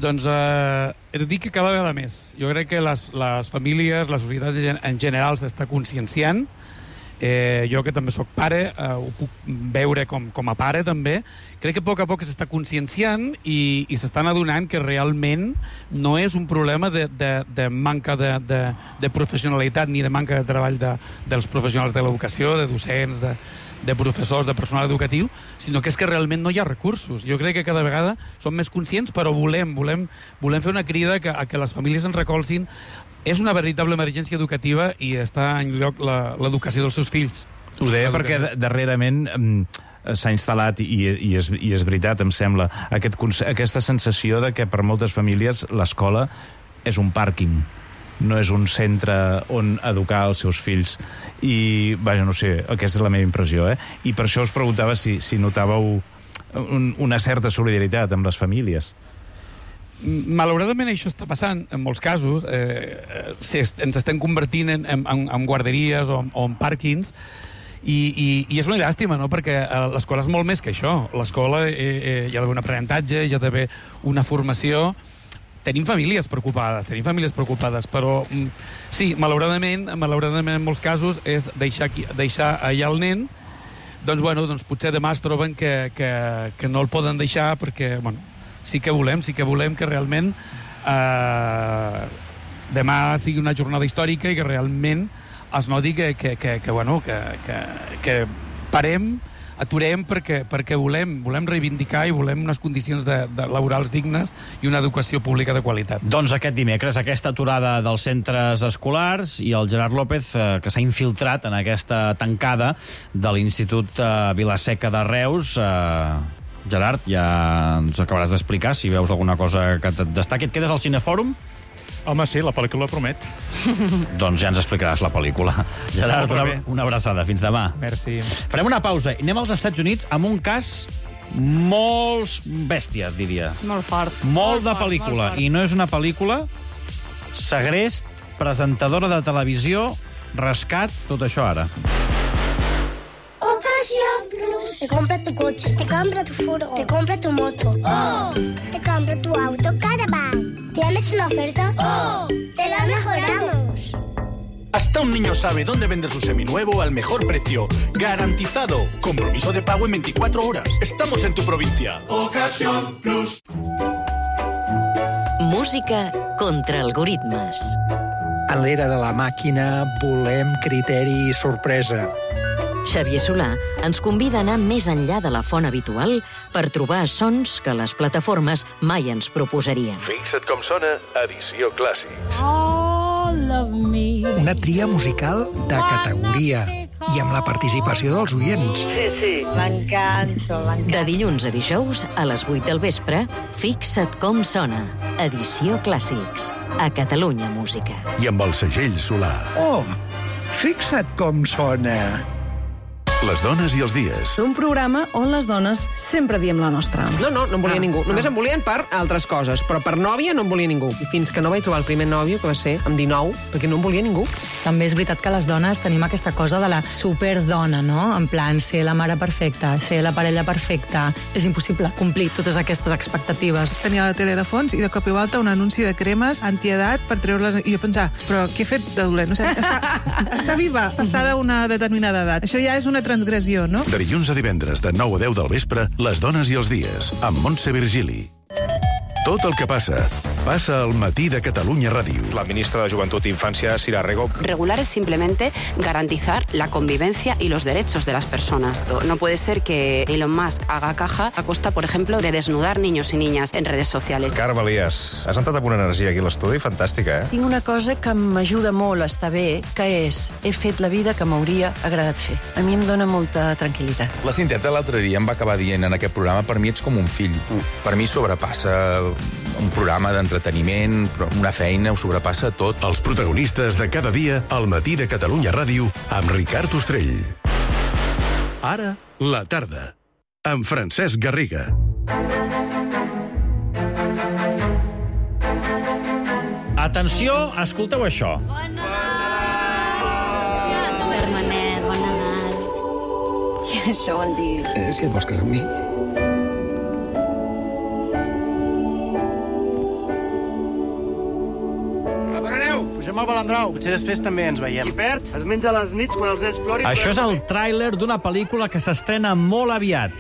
Doncs eh, he de dir que cada vegada més. Jo crec que les, les famílies, la societat en general s'està conscienciant. Eh, jo que també soc pare, eh, ho puc veure com, com a pare també, crec que a poc a poc s'està conscienciant i, i s'estan adonant que realment no és un problema de, de, de manca de, de, de professionalitat ni de manca de treball de, dels professionals de l'educació, de docents, de, de professors, de personal educatiu, sinó que és que realment no hi ha recursos. Jo crec que cada vegada som més conscients, però volem, volem, volem fer una crida que, a que les famílies ens recolzin. És una veritable emergència educativa i està en lloc l'educació dels seus fills. Ho deia perquè darrerament s'ha instal·lat, i, i, és, i és veritat, em sembla, aquest, aquesta sensació de que per moltes famílies l'escola és un pàrquing, no és un centre on educar els seus fills. I, vaja, no sé, aquesta és la meva impressió, eh? I per això us preguntava si, si notàveu un, una certa solidaritat amb les famílies. Malauradament això està passant en molts casos. Eh, ens estem convertint en, en, en guarderies o en, o en pàrquings i, i, i és una llàstima, no? Perquè l'escola és molt més que això. L'escola eh, eh, hi ha d'haver un aprenentatge, hi ha d'haver una formació. Tenim famílies preocupades, tenim famílies preocupades, però sí, malauradament, malauradament en molts casos és deixar, deixar allà el nen. Doncs, bueno, doncs potser demà es troben que, que, que no el poden deixar perquè, bueno, sí que volem, sí que volem que realment eh, demà sigui una jornada històrica i que realment es noti que, que, que, que, bueno, que, que, que parem, aturem perquè, perquè volem, volem reivindicar i volem unes condicions de, de laborals dignes i una educació pública de qualitat. Doncs aquest dimecres, aquesta aturada dels centres escolars i el Gerard López, eh, que s'ha infiltrat en aquesta tancada de l'Institut eh, Vila-seca de Reus. Eh, Gerard, ja ens acabaràs d'explicar si veus alguna cosa que et destaqui. Et quedes al Cinefòrum? Home, sí, la pel·lícula promet. Doncs ja ens explicaràs la pel·lícula. Gerard, una, una abraçada. Fins demà. Merci. Farem una pausa i anem als Estats Units amb un cas molt bèstia, diria. Molt fort. Molt, molt de fort, pel·lícula. molt fort. I no és una pel·lícula. Segrest, presentadora de televisió, rescat, tot això ara. Ocasión Plus. Te compra tu coche, te compra tu furgo, te compra tu moto. ¡Oh! Te compra tu auto Caravan. ¿Tienes una oferta? ¡Oh! ¡Te la mejoramos! Hasta un niño sabe dónde vender su seminuevo al mejor precio. Garantizado. Compromiso de pago en veinticuatro horas. Estamos en tu provincia. Ocasión Plus. Música contra algoritmes. En l'era de la màquina volem criteri i sorpresa. Xavier Solà ens convida a anar més enllà de la font habitual per trobar sons que les plataformes mai ens proposarien. Fixa't com sona Edició Clàssics. Una tria musical de categoria i amb la participació dels oients. Sí, sí, m'encanto, m'encanto. De dilluns a dijous, a les vuit del vespre, Fixa't com sona. Edició Clàssics. A Catalunya Música. I amb el segell Solà. Oh, fixa't com sona. Les dones i els dies. Un programa on les dones sempre diem la nostra. No, no, no em volia ah, ningú. Només ah. em volien per altres coses, però per nòvia no em volia ningú. I fins que no vaig trobar el primer nòvio, que va ser amb dinou, perquè no em volia ningú. També és veritat que les dones tenim aquesta cosa de la superdona, no? En plan, ser la mare perfecta, ser la parella perfecta. És impossible complir totes aquestes expectatives. Tenia la tele de fons i de cop i volta un anunci de cremes antiedat per treure-les... I jo pensar, però què he fet de dolent? No sé, està, està viva, passada una determinada edat. Això ja és una transgressió, no? De dilluns a divendres, de nou a deu del vespre, Les dones i els dies, amb Montse Virgili. Tot el que passa, passa al matí de Catalunya Ràdio. La ministra de Juventud e Infancia, Sira Rego. Regular es simplemente garantizar la convivencia y los derechos de las personas. No puede ser que Elon Musk haga caja a costa, por ejemplo, de desnudar niños y niñas en redes sociales. Carme Elias, has entrat amb una energia aquí a l'estudi fantàstica, eh? Tinc una cosa que m'ajuda molt a estar bé, que és, he fet la vida que m'hauria agradat fer. A mi em dóna molta tranquil·litat. La Cinteta l'altre dia em va acabar dient en aquest programa, per mi ets com un fill. Per mi sobrepassa un programa d'entreteniment, una feina, ho sobrepassa tot. Els protagonistes de cada dia al matí de Catalunya Ràdio amb Ricard Ostrell. Ara, la tarda, amb Francesc Garriga. Atenció, escolteu això. Bon Nadal! Germanet, bon Nadal. I això vol dir... Eh, si et vols casar amb mi. Pugem al Balandrau, potser després també ens veiem. Qui perd es menja les nits quan els nens plorin. Això és el tràiler d'una pel·lícula que s'estrena molt aviat.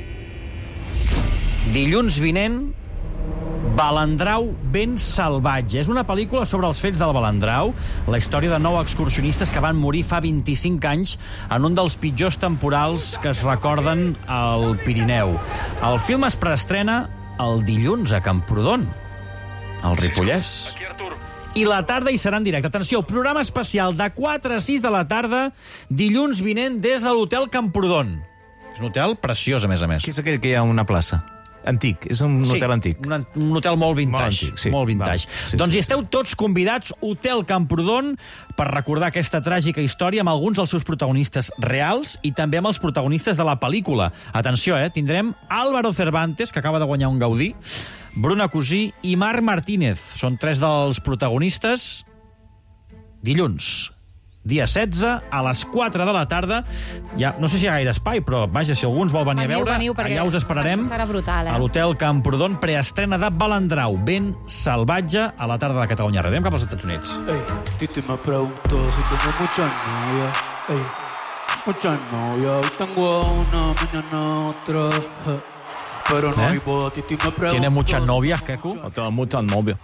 Dilluns vinent, Balandrau ben salvatge. És una pel·lícula sobre els fets del Balandrau, la història de nou excursionistes que van morir fa vint-i-cinc anys en un dels pitjors temporals que es recorden al Pirineu. El film es preestrena el dilluns a Camprodon, al Ripollès. I la tarda hi serà en directe. Atenció, programa especial de quatre a sis de la tarda, dilluns vinent des de l'Hotel Camprodon. És un hotel preciós, a més a més. Que és aquell que hi ha una plaça? Antic, és un Sí, hotel antic. Un, un hotel molt vintage. Molt antic, sí. Molt vintage. Val. Sí, doncs sí. hi esteu tots convidats, Hotel Camprodon, per recordar aquesta tràgica història amb alguns dels seus protagonistes reals i també amb els protagonistes de la pel·lícula. Atenció, eh? Tindrem Álvaro Cervantes, que acaba de guanyar un Gaudí, Bruna Cusí i Marc Martínez. Són tres dels protagonistes. Dilluns, dia setze, a les quatre de la tarda. Ja, no sé si hi ha gaire espai, però vaja, si algú ens vol venir Veniu, a veure, veniu, perquè allà us esperarem. això serà brutal, eh? A l'Hotel Camprodon, preestrena de Balandrau, ben salvatge, a la tarda de Catalunya Ràdio. Anem cap als Estats Units. Ey, Titi me preguntó si tengo muchas novias. Ey, muchas novias. Hoy tengo una, mañana otra. eh. Pero no ¿Eh? hay boda. Titi me preguntó. Tiene muchas novias, Keku? Tengo muchas novias.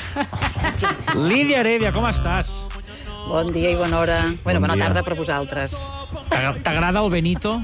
Lídia Heredia, com estàs? Bon dia i bona hora. Bueno, Bon bona dia. tarda per vosaltres. T'agra- T'agrada el Benito?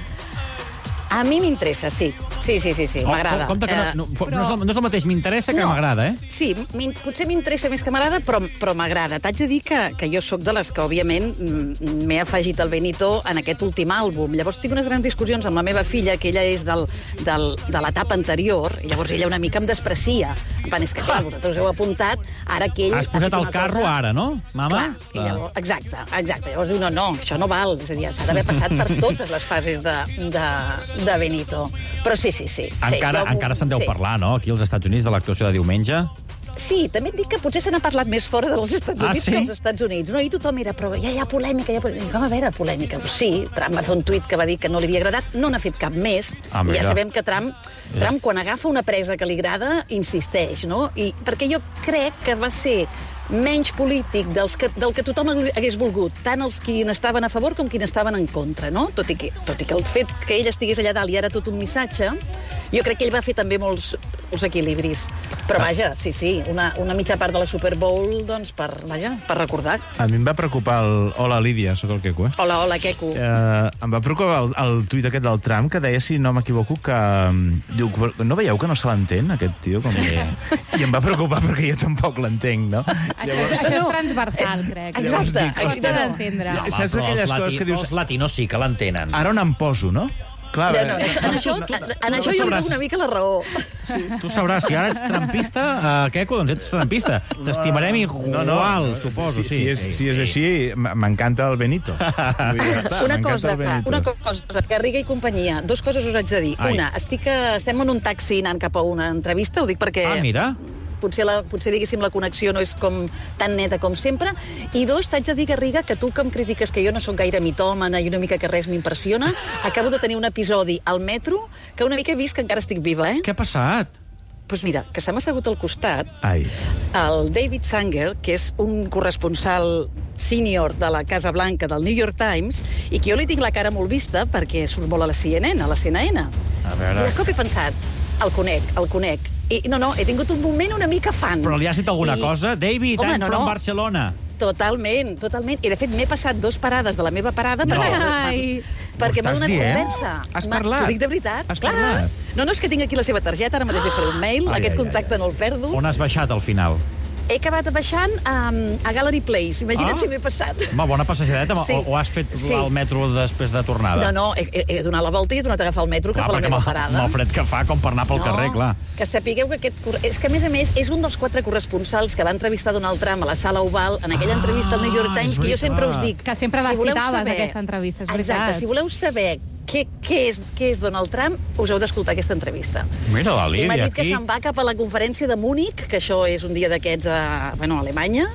A mi m'interessa, sí. Sí, sí, sí, sí, Oh, m'agrada. Compte que no, Eh, no, no, és el, no és el mateix, m'interessa que No. m'agrada, eh? Sí, m'in- potser m'interessa més que m'agrada, però, però m'agrada. T'haig de dir que, que jo sóc de les que, òbviament, mm, m'he afegit el Benito en aquest últim àlbum. Llavors tinc unes grans discussions amb la meva filla, que ella és del, del, de l'etapa anterior, i llavors ella una mica em desprecia. En plan, és que, clar, vosaltres heu apuntat, ara que ell... Has ha posat fet el una carro cosa... ara, no, mama? Clar, i llavors, exacte, exacte. Llavors diu, no, no, això no val. És a dir, s'ha d'haver passat per totes les fases de, de, de Benito. Però sí, sí, sí. Encara, sí, jo- encara se'n deu sí. parlar, no?, aquí als Estats Units, de l'actuació de diumenge. Sí, també et dic que potser se n'ha parlat més fora dels Estats Ah, Units sí? que als Estats Units. No, i tothom era, però ja hi ha polèmica, ja hi ha polèmica. Com a veure, polèmica? Pues sí, Trump va fer un tuit que va dir que no li havia agradat, no n'ha fet cap més. Ah, I mira. ja sabem que Trump, Trump, quan agafa una presa que li agrada, insisteix, no? I, perquè jo crec que va ser menys polític dels que, del que tothom hagués volgut, tant els qui n'estaven a favor com qui n'estaven en contra, no? Tot i, que, tot i que el fet que ell estigués allà dalt i era tot un missatge, jo crec que ell va fer també molts, molts equilibris. Però vaja, sí, sí, una, una mitja part de la Super Bowl, doncs, per, vaja, per recordar. A mi em va preocupar el... Hola, Lídia, sóc el Keku, eh? Hola, hola, Keku. Eh, em va preocupar el, el tuit aquest del Trump, que deia, si no m'equivoco, que... um, Diu, no veieu que no se l'entén, aquest tio? Com que... I em va preocupar perquè jo tampoc l'entenc, no? Això, és, això és transversal, crec. Exacte. Costa d'entendre. Home, Saps però aquelles els coses lati- que dius- Els latinos sí que l'entenen. Ara on em poso, no? Clar, No, no, en això, en, en això jo li dono una mica la raó. Sí, tu sabràs, si ara ets trampista, uh, Keku, doncs ets trampista. T'estimarem igual, no, no, suposo. Si, sí, si, és, sí, si és sí. així, m- m'encanta el Benito. Vull dir, ja està, Una m'encanta cosa, el clar, Benito. una cosa, Garriga i companyia. Dos coses us haig de dir. Ai. Una, estic, a- estem en un taxi anant cap a una entrevista, ho dic perquè... Ah, mira. Potser, la, potser diguéssim, la connexió no és com tan neta com sempre. I dos, t'haig de dir, Garriga, que tu que em critiques que jo no sóc gaire mitòmana i una mica que res m'impressiona, acabo de tenir un episodi al metro que una mica he vist que encara estic viva, eh? Què ha passat? Doncs pues mira, que se m'ha assegut al costat Ai. el David Sanger, que és un corresponsal sènior de la Casa Blanca del New York Times, i que jo li tinc la cara molt vista perquè surt molt a la C N N, a la C N N. A I veure... de cop he pensat, el conec, el conec. I no, no, he tingut un moment una mica fan. Però li has dit alguna I... cosa? David, Home, I'm no, from no. Barcelona. Totalment, totalment. I, de fet, m'he passat dos parades de la meva parada No. perquè, Ai. perquè m'ha M'ho estàs donat dient? conversa. Has M'ha- parlat? T'ho dic de veritat. Has clar. parlat? No, no, és que tinc aquí la seva targeta, ara mateix li faré un mail, Ai, aquest ai, contacte ai. no el perdo. On has baixat al final? He acabat baixant um, a Gallery Place. Imagina't Ah. si m'he passat. Home, bona passejadeta, Sí. o, o has fet Sí. el metro després de tornada? No, no, he, he, he donat la volta i he tornat a agafar el metro Clar, cap a la perquè meva amb- parada. amb el fred que fa, com per anar pel No, carrer, clar. Que sapigueu que aquest... cor- És que, a més a més, és un dels quatre corresponsals que va entrevistar Donald Trump a la sala Oval en aquella entrevista al New York Times, és que jo sempre us veritat. dic... Que sempre la voleu citaves, saber- aquesta entrevista, és veritat. Exacte, si voleu saber què, què, és, què és Donald Trump, us heu d'escoltar aquesta entrevista. Mira la I m'ha Lídia, dit que aquí. se'n va cap a la conferència de Múnich, que això és un dia d'aquests a, bueno, a Alemanya,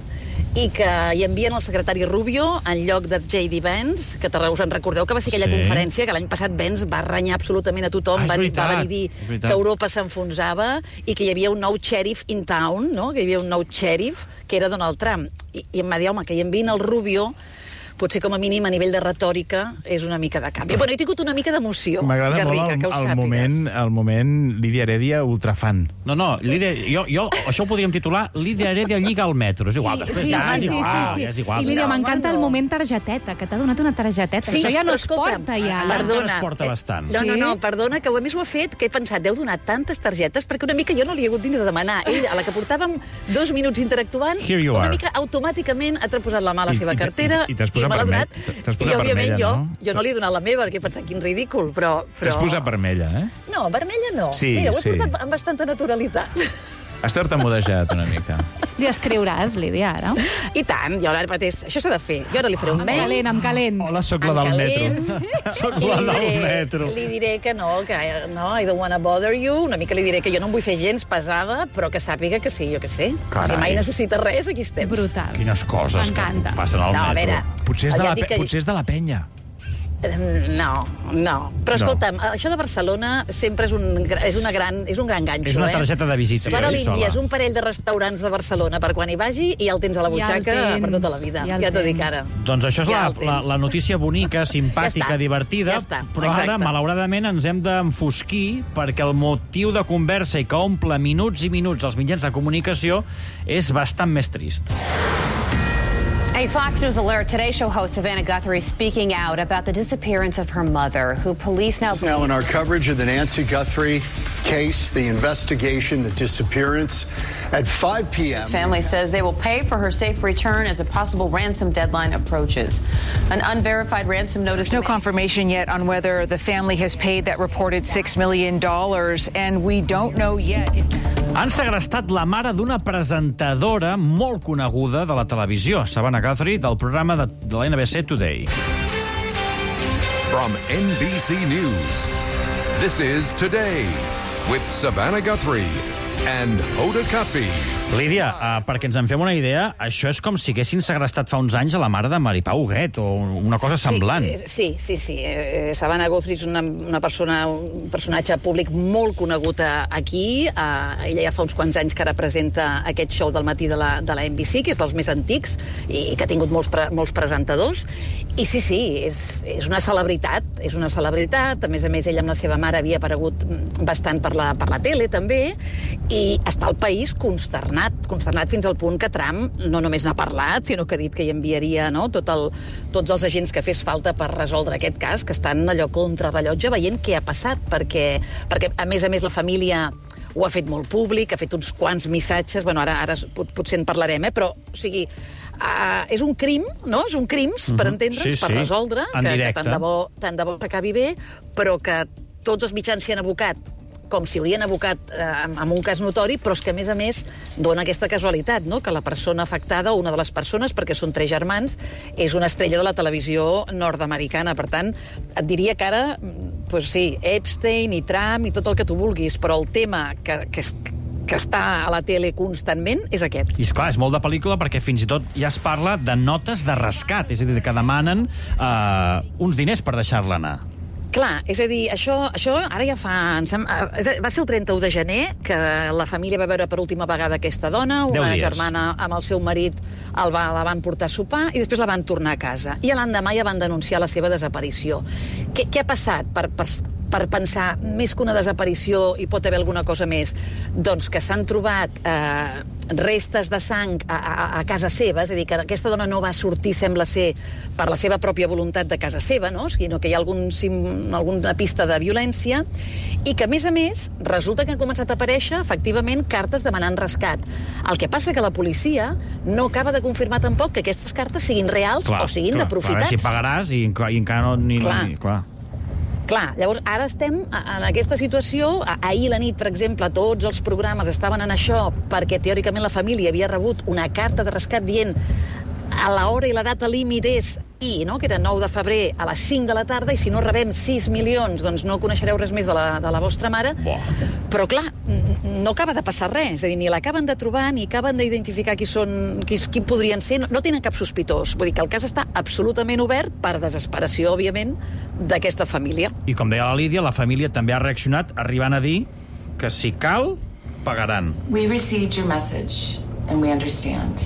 i que hi envien el secretari Rubio en lloc de J D Vance, que us en recordeu que va ser aquella Sí. conferència que l'any passat Vance va renyar absolutament a tothom, Ah, és va, dir, veritat, va venir dir és veritat. que Europa s'enfonsava i que hi havia un nou sheriff in town, no? Que hi havia un nou sheriff, que era Donald Trump. I, i em va dir, home, que hi envien el Rubio, potser com a mínim a nivell de retòrica és una mica de canvi. Bueno, he tingut una mica d'emoció, M'agrada Garriga, molt que ho el, el, sàpigues. moment, el moment Lídia Heredia ultrafan. No, no, Lídia, jo, jo, això ho podríem titular Lídia Heredia lliga al metro. És igual, després sí, ja sí, és sí, igual, sí, ja és sí. igual. I Lídia, No, m'encanta home, el no. moment targeteta, que t'ha donat una targeteta. Sí, Això ja no però es escolta'm, porta, ja. perdona. Encara es porta bastant. No, no, Sí? no, perdona, que a més ho ha fet, que he pensat, deu donar tantes targetes, perquè una mica jo no li he hagut ni de demanar. Ell, a la que portàvem dos minuts interactuant, Here you una are. mica automàticament ha posat la mà a la I- seva i- cartera i- i t'has posat me l'ha vermell- donat. t'has I, posat òbviament, vermella, jo, no? jo no li he donat la meva, perquè he pensat, quin ridícul, però... però... T'has posat vermella, eh? No, vermella no. Sí, Mira, ho he sí. portat amb bastanta naturalitat. Has tartamudejat una mica. Li escriuràs, Lídia, ara? I tant, jo ara mateix, això s'ha de fer. Jo ara li faré un Amb mail. calent, amb calent. Hola, sóc la En del calent. metro. Sóc I la li del diré- metro. Li diré que no, que no, I don't wanna bother you. Una mica li diré que jo no em vull fer gens pesada, però que sàpiga que sí, jo que sé. Carai. Si mai necessita res, aquí estem. Brutal. Quines coses que M'encanta. passen al No, a metro. veure, Potser és, de ja la, dic pe- que- potser és de la penya. No, no. Però escolta'm, això de Barcelona sempre és un, gra- és una gran, és un gran ganxo, És una eh? targeta de visita. Tu ara per li ell sola. envies un parell de restaurants de Barcelona per quan hi vagi i ja el tens a la Ja el butxaca tens, per tota la vida. ja el Ja t'ho dic tens. ara. Doncs això és Ja la, el tens. la, la notícia bonica, simpàtica, Ja està, divertida, ja està, però ara, exacte. malauradament, ens hem d'enfosquir perquè el motiu de conversa i que omple minuts i minuts els mitjans de comunicació és bastant més trist. A Fox News Alert Today Show host Savannah Guthrie speaking out about the disappearance of her mother, who police now... Now, in our coverage of the Nancy Guthrie case, the investigation, the disappearance, at five p.m. His family says they will pay for her safe return as a possible ransom deadline approaches. An unverified ransom notice... There's no confirmation yet on whether the family has paid that reported six million dollars, and we don't know yet... Han segrestat la mare d'una presentadora molt coneguda de la televisió, Savannah Guthrie, del programa de, de la N B C Today. From N B C News, this is Today with Savannah Guthrie and Hoda Kotb. Lídia, uh, perquè ens en fem una idea, això és com si haguessin segrestat fa uns anys a la mare de Maripau Huguet, o una cosa semblant. Sí, sí, sí. Eh, Savannah Guthrie és una, una persona, un personatge públic molt conegut aquí. Eh, ella ja fa uns quants anys que representa aquest show del matí de la, de la N B C, que és dels més antics, i que ha tingut molts, pre, molts presentadors. I sí, sí, és, és una celebritat, és una celebritat. A més a més, ella amb la seva mare havia aparegut bastant per la, per la tele, també, i està al país consternat, consternat fins al punt que Trump no només n'ha parlat, sinó que ha dit que hi enviaria, no, tot el, tots els agents que fes falta per resoldre aquest cas, que estan allò contrarrellotge veient què ha passat, perquè, perquè a més a més la família ho ha fet molt públic, ha fet uns quants missatges, bueno, ara, ara pot, potser en parlarem, eh? Però, o sigui, uh, és un crim, no? És un crims, mm-hmm. per entendre'ns, Sí, per sí. resoldre, En que, que directe. tant de bo, tant de bo s'acabi bé, però que tots els mitjans s'hi han abocat com si haurien abocat eh, amb un cas notori, però és que, a més a més, dona aquesta casualitat, no?, que la persona afectada, o una de les persones, perquè són tres germans, és una estrella de la televisió nord-americana. Per tant, et diria que ara, pues sí, Epstein i Trump i tot el que tu vulguis, però el tema que, que, que està a la tele constantment és aquest. I, esclar, és molt de pel·lícula perquè fins i tot ja es parla de notes de rescat, és a dir, que demanen eh, uns diners per deixar-la anar. Clar, és a dir, això, això ara ja fa... Sem... Va ser el trenta-u de gener que la família va veure per última vegada aquesta dona, una germana amb el seu marit el va, la van portar a sopar i després la van tornar a casa. I l'endemà ja van denunciar la seva desaparició. Què, què ha passat per, per, per pensar més que una desaparició i pot haver alguna cosa més? Doncs que s'han trobat eh, restes de sang a, a, a casa seva, és a dir, que aquesta dona no va sortir, sembla ser, per la seva pròpia voluntat de casa seva, no? Sinó que hi ha algun, alguna pista de violència, i que, a més a més, resulta que han començat a aparèixer, efectivament, cartes demanant rescat. El que passa que la policia no acaba de confirmar tampoc que aquestes cartes siguin reals clar, o siguin clar, d'aprofitats. Clar, si pagaràs i, i encara no... Ni, Clar. ni, clar. Clar, llavors ara estem en aquesta situació. Ahir a la nit, per exemple, tots els programes estaven en això perquè teòricament la família havia rebut una carta de rescat dient a l'hora i la data límit és i, no? Que era nou de febrer a les cinc de la tarda, i si no rebem sis milions, doncs no coneixereu res més de la, de la vostra mare. Bo. Però, clar, no acaba de passar res. És a dir, ni l'acaben de trobar, ni acaben d'identificar qui són, qui, qui podrien ser. No, no tenen cap sospitós. Vull dir que el cas està absolutament obert, per desesperació, òbviament, d'aquesta família. I com deia la Lídia, la família també ha reaccionat arribant a dir que si cal, pagaran. We received your message, and we understand.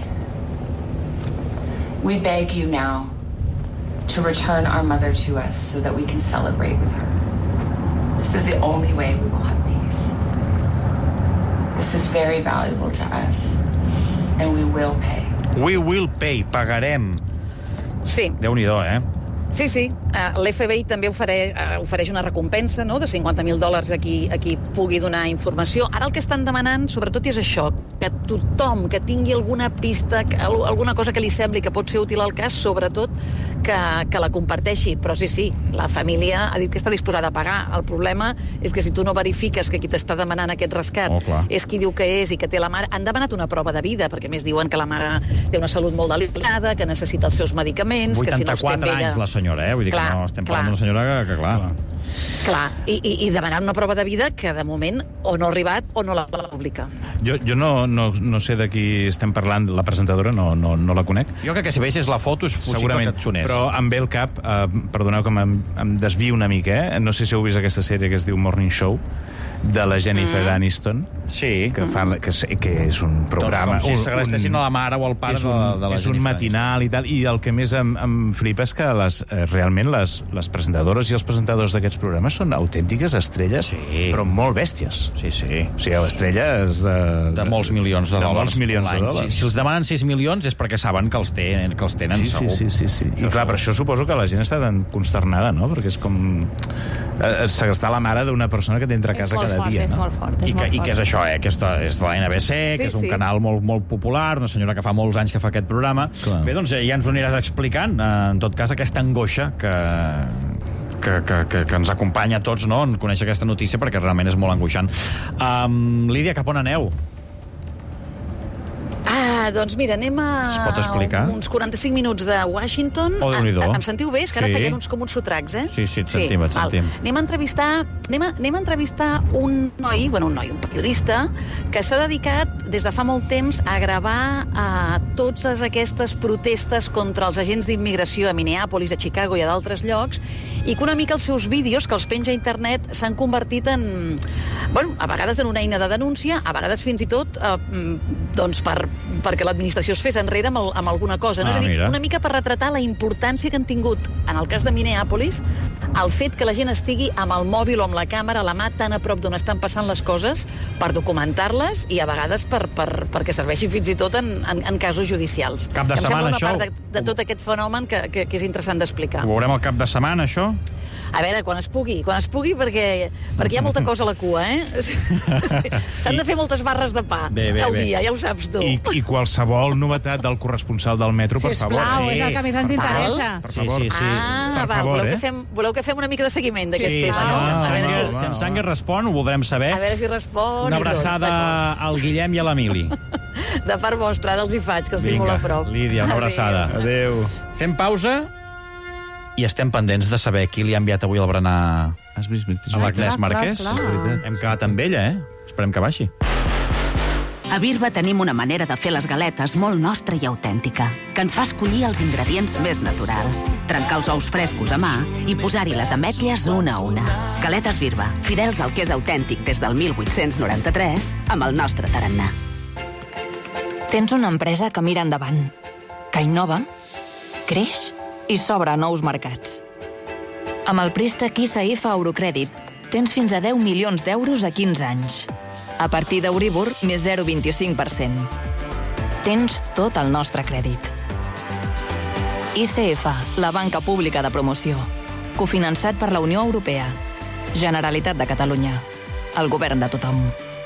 We beg you now to return our mother to us so that we can celebrate with her. This is the only way we will have peace. This is very valuable to us, and we will pay. We will pay, pagarem. Sí. Déu-n'hi-do, eh? Sí, sí. Uh, L'F B I també ofereix, uh, ofereix una recompensa, no?, de cinquanta mil dòlars a qui, a qui pugui donar informació. Ara el que estan demanant, sobretot, és això, que tothom que tingui alguna pista, que, alguna cosa que li sembli que pot ser útil al cas, sobretot, que, que la comparteixi. Però sí, sí, la família ha dit que està disposada a pagar. El problema és que si tu no verifiques que qui t'està demanant aquest rescat oh, és qui diu que és i que té la mare... Han demanat una prova de vida, perquè més diuen que la mare té una salut molt delicada, que necessita els seus medicaments... que si no els té amb ella... anys, la senyora, eh? Vull dir clar, que no estem clar. parlant d'una senyora que, que clar... Clar, i, i, i demanant una prova de vida que de moment o no ha arribat o no la, la publica. Jo, jo no, no, no sé de qui estem parlant, la presentadora, no, no, no la conec. Jo crec que si veiessis la foto és possible segurament, que et sonés. Però em ve el cap, eh, perdoneu que em, em desvio una mica, eh? No sé si heu vist aquesta sèrie que es diu Morning Show, de la Jennifer mm. Aniston, sí. que, fa, que, és, que és un programa... Doncs com si s'agrestessin a la mare o al pare un, de, de la És un matinal i tal, i el que més em, em flipa és que les, eh, realment les, les presentadores i els presentadors d'aquests programes són autèntiques estrelles, sí. però molt bèsties. Sí, sí. O sigui, estrelles de... De molts milions de, de dòlars. Molts milions de dòlars. Si, si els demanen sis milions és perquè saben que els, ten, que els tenen, sí, segur. Sí, sí, sí. sí. I clar, per això suposo que la gent està tan consternada, no? Perquè és com... Eh, segrestar la mare d'una persona que té entre casa cada fort, dia, és no? molt fort, és I, que, molt I que és això, eh? Que és de, és de la N B C, sí, que és un sí. canal molt, molt popular, una senyora que fa molts anys que fa aquest programa. Clar. Bé, doncs ja ens ho aniràs explicant, eh, en tot cas, aquesta angoixa que... Que, que, que, que ens acompanya a tots, no?, en conèixer aquesta notícia, perquè realment és molt angoixant. Um, Lídia, cap on aneu? Ah, doncs mira, anem a... Es pot explicar? Uns quaranta-cinc minuts de Washington. Oh, Déu-n'hi-do. Em sentiu bé? És que ara Sí. feien uns, com uns sotracs, eh? Sí, sí, et sentim, et val. sentim. Anem a entrevistar, anem a, anem a entrevistar un noi, bueno, un noi, un periodista, que s'ha dedicat des de fa molt temps a gravar a totes aquestes protestes contra els agents d'immigració a Minneapolis, a Chicago i a d'altres llocs, i que una mica els seus vídeos, que els penja a internet, s'han convertit en, bueno, a vegades en una eina de denúncia, a vegades fins i tot eh, doncs per, perquè l'administració es fes enrere amb, el, amb alguna cosa. No? Ah, és a dir, mira. una mica per retratar la importància que han tingut, en el cas de Minneapolis, el fet que la gent estigui amb el mòbil o amb la càmera a la mà tan a prop d'on estan passant les coses per documentar-les i a vegades per, per, perquè serveixi fins i tot en, en, en casos judicials. Cap de em setmana, sembla una això? part de, de tot aquest fenomen que, que, que és interessant d'explicar. Ho veurem al cap de setmana, això? A veure, quan es pugui, quan es pugui, perquè, perquè hi ha molta cosa a la cua, eh? S'han de fer moltes barres de pa Bé, bé, al bé. dia, ja ho saps tu. I, I qualsevol novetat del corresponsal del metro, per favor. Sisplau, és el que més ens per interessa. Per favor. Sí, sí, sí. Ah, Per va, favor, voleu, eh? que fem, voleu que fem una mica de seguiment d'aquest Sí, tema, sí, no? sí, a, veure si, si, si en Sanger respon, ho voldrem saber. a veure si respon. Una i tot, abraçada d'acord. al Guillem i a l'Emili. De part vostra, ara els hi faig, que els tinc molt a prop. Lídia, una abraçada. Adéu. Fem pausa i estem pendents de saber qui li ha enviat avui el berenar Has vist? a l'Agnès clar, Márquez. clar, clar. Hem quedat amb ella, eh? Esperem que baixi. A Birba tenim una manera de fer les galetes molt nostra i autèntica, que ens fa escollir els ingredients més naturals, trencar els ous frescos a mà i posar-hi les ametlles una a una. Galetes Birba, fidels al que és autèntic des del mil vuit-cents noranta-tres, amb el nostre tarannà. Tens una empresa que mira endavant, que innova, creix i s'obre a nous mercats. Amb el préstec I S A F Eurocrèdit tens fins a deu milions d'euros a quinze anys. A partir d'Euribor, més zero coma vint-i-cinc per cent. Tens tot el nostre crèdit. I C F, la banca pública de promoció. Cofinançat per la Unió Europea. Generalitat de Catalunya. El govern de tothom.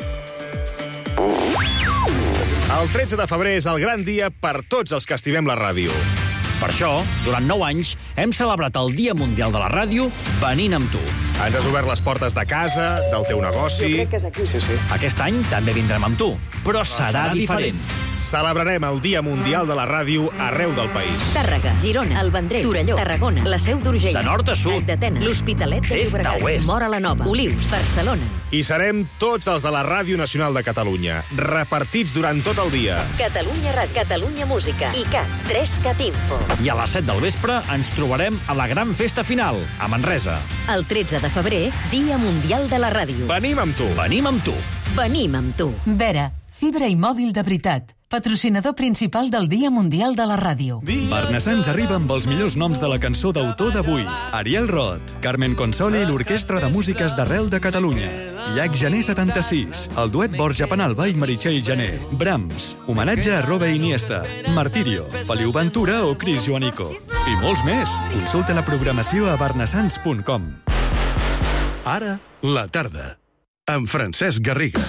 El tretze de febrer és el gran dia per tots els que estimem la ràdio. Per això, durant nou anys, hem celebrat el Dia Mundial de la Ràdio venint amb tu. Ens has obert les portes de casa, del teu negoci... Jo crec que és aquí. Sí, sí. Aquest any també vindrem amb tu, però serà, serà diferent. diferent. Celebrarem el Dia Mundial de la Ràdio arreu del país. Tàrrega, Girona, el Vendrell, Torelló, Tarragona, la Seu d'Urgell, de nord a sud, d'Atenes, l'Hospitalet de Llobregat, Móra la Nova, Olius, Barcelona. I serem tots els de la Ràdio Nacional de Catalunya, repartits durant tot el dia. Catalunya Ràdio, Catalunya Música, I C A T, tres cat info. I a les set del vespre ens trobarem a la gran festa final, a Manresa. El tretze de febrer, Dia Mundial de la Ràdio. Venim amb tu. Venim amb tu. Venim amb tu. Vera, fibra i mòbil de veritat. Patrocinador principal del Dia Mundial de la Ràdio. Barnassans arriba amb els millors noms de la cançó d'autor d'avui. Ariel Roth, Carmen Consoli i l'Orquestra de Músiques d'Arrel de Catalunya. Llach Jané setanta-sis, el duet Borja Penalba i Meritxell Jané. Brahms, homenatge a Robe Iniesta. Martirio, Feliu Ventura o Cris Joanico. I molts més. Consulta la programació a barnassans punt com. Ara, la tarda. Amb Francesc Garriga.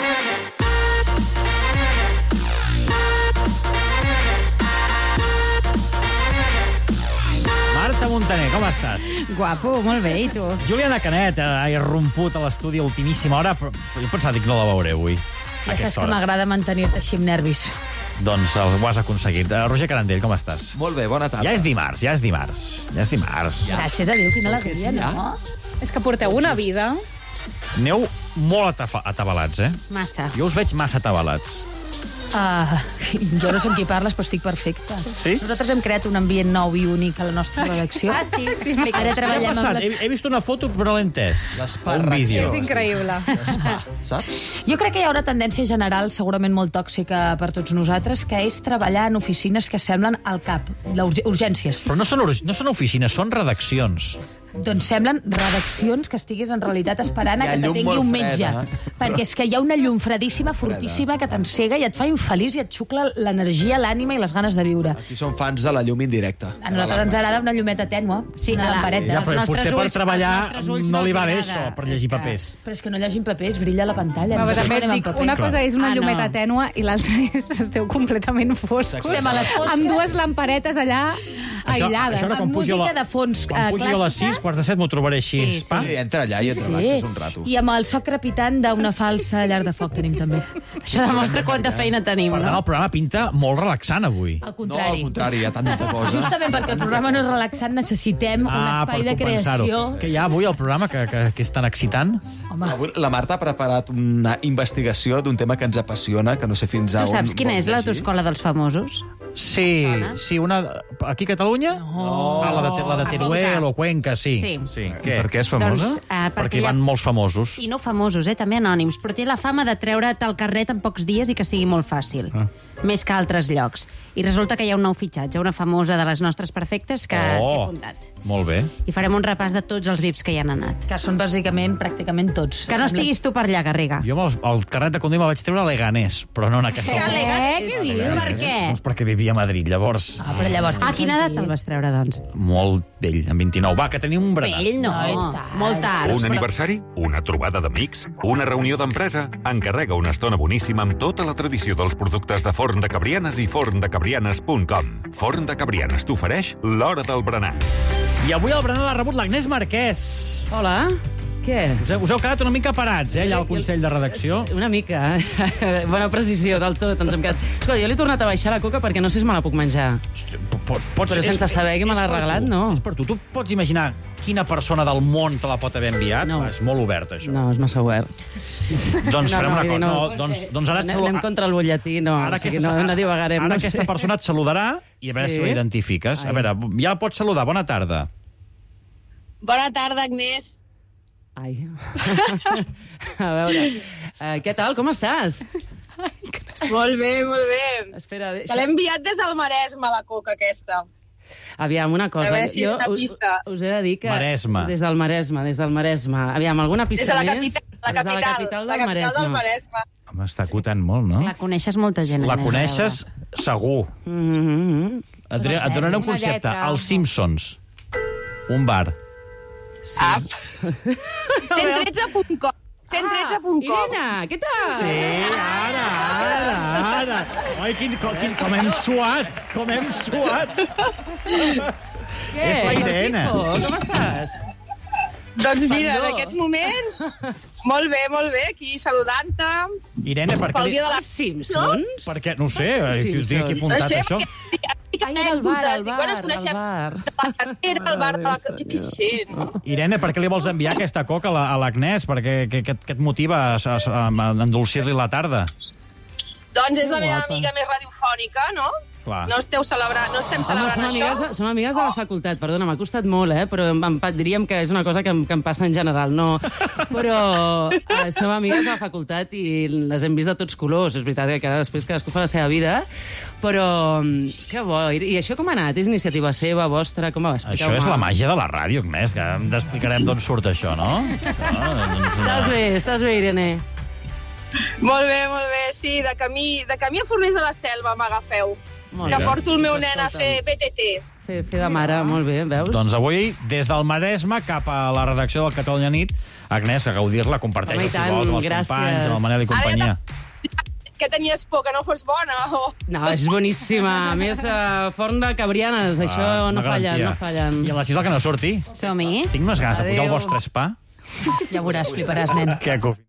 Marta Montaner, com estàs? Guapo, molt bé, i tu? Juliana Canet ha irromput a l'estudi a ultimíssima hora, però jo pensava que no la veuré avui. Ja saps que m'agrada mantenir-te així amb nervis. Doncs ho has aconseguit. Roger Carandell, com estàs? Molt bé, bona tarda. Ja és dimarts, ja és dimarts. Ja és dimarts. Ja. Gràcies a Déu, quina alegria, no? És que porteu una vida. Aneu molt atafa- atabalats, eh? Massa. Jo us veig massa atabalats. Uh, jo no sé amb qui parles, però estic perfecta. Sí? Nosaltres hem creat un ambient nou i únic a la nostra redacció. Ah, sí? Sí, ara treballem amb les... He, he vist una foto, però no l'he entès. Un vídeo. És increïble. Saps? Jo crec que hi ha una tendència general, segurament molt tòxica per tots nosaltres, que és treballar en oficines que semblen al cap, les urgències. Però no són, no són oficines, són redaccions. Doncs semblen redaccions que estiguis en realitat esperant a que t'atengui un metge. Eh? Perquè és que hi ha una llum fredíssima, fortíssima, que t'encega i et fa infeliç i et xucla l'energia, l'ànima i les ganes de viure. Aquí som fans de la llum indirecta. A nosaltres ens agrada una llumeta tènua, sí, una lampareta. Ja, però potser per treballar no li va bé això, per llegir papers. Però és que no llegim papers, brilla la pantalla. No, també et dic, una cosa és una Ah, no. llumeta tènua i l'altra és esteu completament foscos. Estem a les fosques. Amb dues lamparetes allà aïllades. Això ara quan Amb pugi a música la- de fons Quan eh, pugi a les clàssica. sis, quarts de set, m'ho trobaré així. Sí, sí. Pa? Sí, entra allà i et Sí. relaxes un rato. I amb el so crepitant d'una falsa llar de foc tenim també. Això demostra quanta feina tenim, Per tant, no? el programa pinta molt relaxant avui. Al No, contrari. al contrari, hi ha tanta cosa. Justament perquè el programa no és relaxant, necessitem un Ah, espai per de compensar-ho. creació. Què hi ha avui al programa que, que, que és tan excitant? Home, Avui la Marta ha preparat una investigació d'un tema que ens apassiona, que no sé fins a Tu on... saps quina vols és la llegir. autoescola dels famosos? Sí, sí, una... Aquí a Catalunya? No. Ah, la de, la de Teruel o Cuenca, sí. Sí. sí. Què? Per què és famosa? Doncs, eh, perquè Perquè hi ha- van molts famosos. I no famosos, eh, també anònims, però té la fama de treure't al carret en pocs dies i que sigui molt fàcil. Ah. Més que a altres llocs. I resulta que hi ha un nou fitxatge, una famosa de les nostres perfectes que Oh. s'hi ha apuntat. Molt bé. I farem un repàs de tots els V I Ps que hi han anat. que són bàsicament, pràcticament tots. Que no estiguis tu per allà, Garriga. Jo amb el, el carnet de conduir me'l vaig treure a Leganés, però no en aquesta... Que Leganés? Què dius? Leganés. Per què? Doncs perquè vivia a Madrid, llavors. Ah, però llavors... A quina edat te'l vas treure, doncs? Molt vell, amb vint-i-nou. Va, que tenia un berenar. Vell no, No, és tard. molt tard. Un aniversari? Una trobada d'amics? Una reunió d'empresa? Encarrega una estona boníssima amb tota la tradició dels productes de Forn de Cabrianes i forn de cabrianes punt com. Forn de Cabrianes t'ofereix l'hora del berenar. I avui el berenar l'ha rebut l'Agnès Marquès. Hola, què? Us heu, us heu quedat una mica parats, eh, allà al Consell de Redacció. Una mica. Bona precisió, del tot. Ens hem quedat... Escolta, jo l'he tornat a baixar la coca perquè no sé si me la puc menjar. Pots, pots, Però sense saber que me l'ha regalat, no. És per tu. Tu pots imaginar quina persona del món te la pot haver enviat? No. És molt obert, això. No, és massa obert. Doncs farem una vull dir, cosa. No, doncs, doncs ara et anem, salu- anem contra el butlletí, no. Ara o sigui, aquesta- no, no divagarem. Ara no aquesta sé. persona et saludarà i a veure Sí? si l'identifiques. A Ai. veure, ja la pots saludar. Bona tarda. Bona tarda, Agnès. Ai. A veure, uh, què tal, com estàs? Molt bé, molt bé. Espera, Te l'he enviat des del Maresme, la coca aquesta. Aviam, una cosa. A veure si és una us- pista. Us he de dir que... Maresme. Des del Maresme, des del Maresme. Aviam, alguna Des pista de la més? capital, la Des de capital, la capital la del capital Maresme. del Maresme. Home, està acotant molt, no? La coneixes molta gent. La Agnès, coneixes segur. Mm -hmm. Et, diré- et donaré un Una concepte. lletra. Els Simpsons. Un bar. Sí. Ap. cent tretze punt com. cent tretze punt com. Ah, Irene, què tal? Sí, ara, ara, ara. Ai, quin, com, quin, com hem suat, com hem suat. Què? És la Irene. Kiko, com estàs? Doncs mira, en aquests moments, molt bé, molt bé, aquí saludant-te. Irene, per què... Pel dia de la... Simpsons? Per què? No ho sé, que us tinc aquí apuntat, No sé, això. Ai, era el bar, el bar, el bar. La cartera, el bar, jo què sé. Irene, per què li vols enviar aquesta coca a l'Agnès? Perquè què et motiva a, a, a endolcir-li la tarda? Doncs és la meva amiga més radiofònica, no? Clar. No esteu celebrant, no estem Home, celebrant som això? amigues, som amigues de la facultat, perdona, m'ha costat molt, eh? Però em, em, diríem que és una cosa que em, que em passa en general, no? Però eh, som amigues de la facultat i les hem vist de tots colors. És veritat que després cadascú fa la seva vida, però que bo. I, i això com ha anat? És iniciativa seva, vostra? Com va? Això és la màgia de la ràdio, Agnès, que explicarem d'on surt això, no? no doncs estàs bé, estàs bé, Irene. Molt bé, molt bé, sí, de camí, de camí a Forners de la Selva m'agafeu. Molt que bé. porto el meu nen a fer B T T. Fer, fer de mare, molt bé, veus? Doncs avui, des del Maresme cap a la redacció del Catalunya Nit, Agnès, a gaudir-la, comparteix si vols amb els gràcies. companys, amb el Manel i companyia. Que tenies por, que no fos bona? O... No, és boníssima. A més, uh, forn de cabrianes, això Ah, no una fallen, garantia. no fallen. I a les sis del que no surti. Som-hi. Tinc unes ganes de pujar Adéu. el vostre spa. Ja veuràs, fliparàs, nen. Que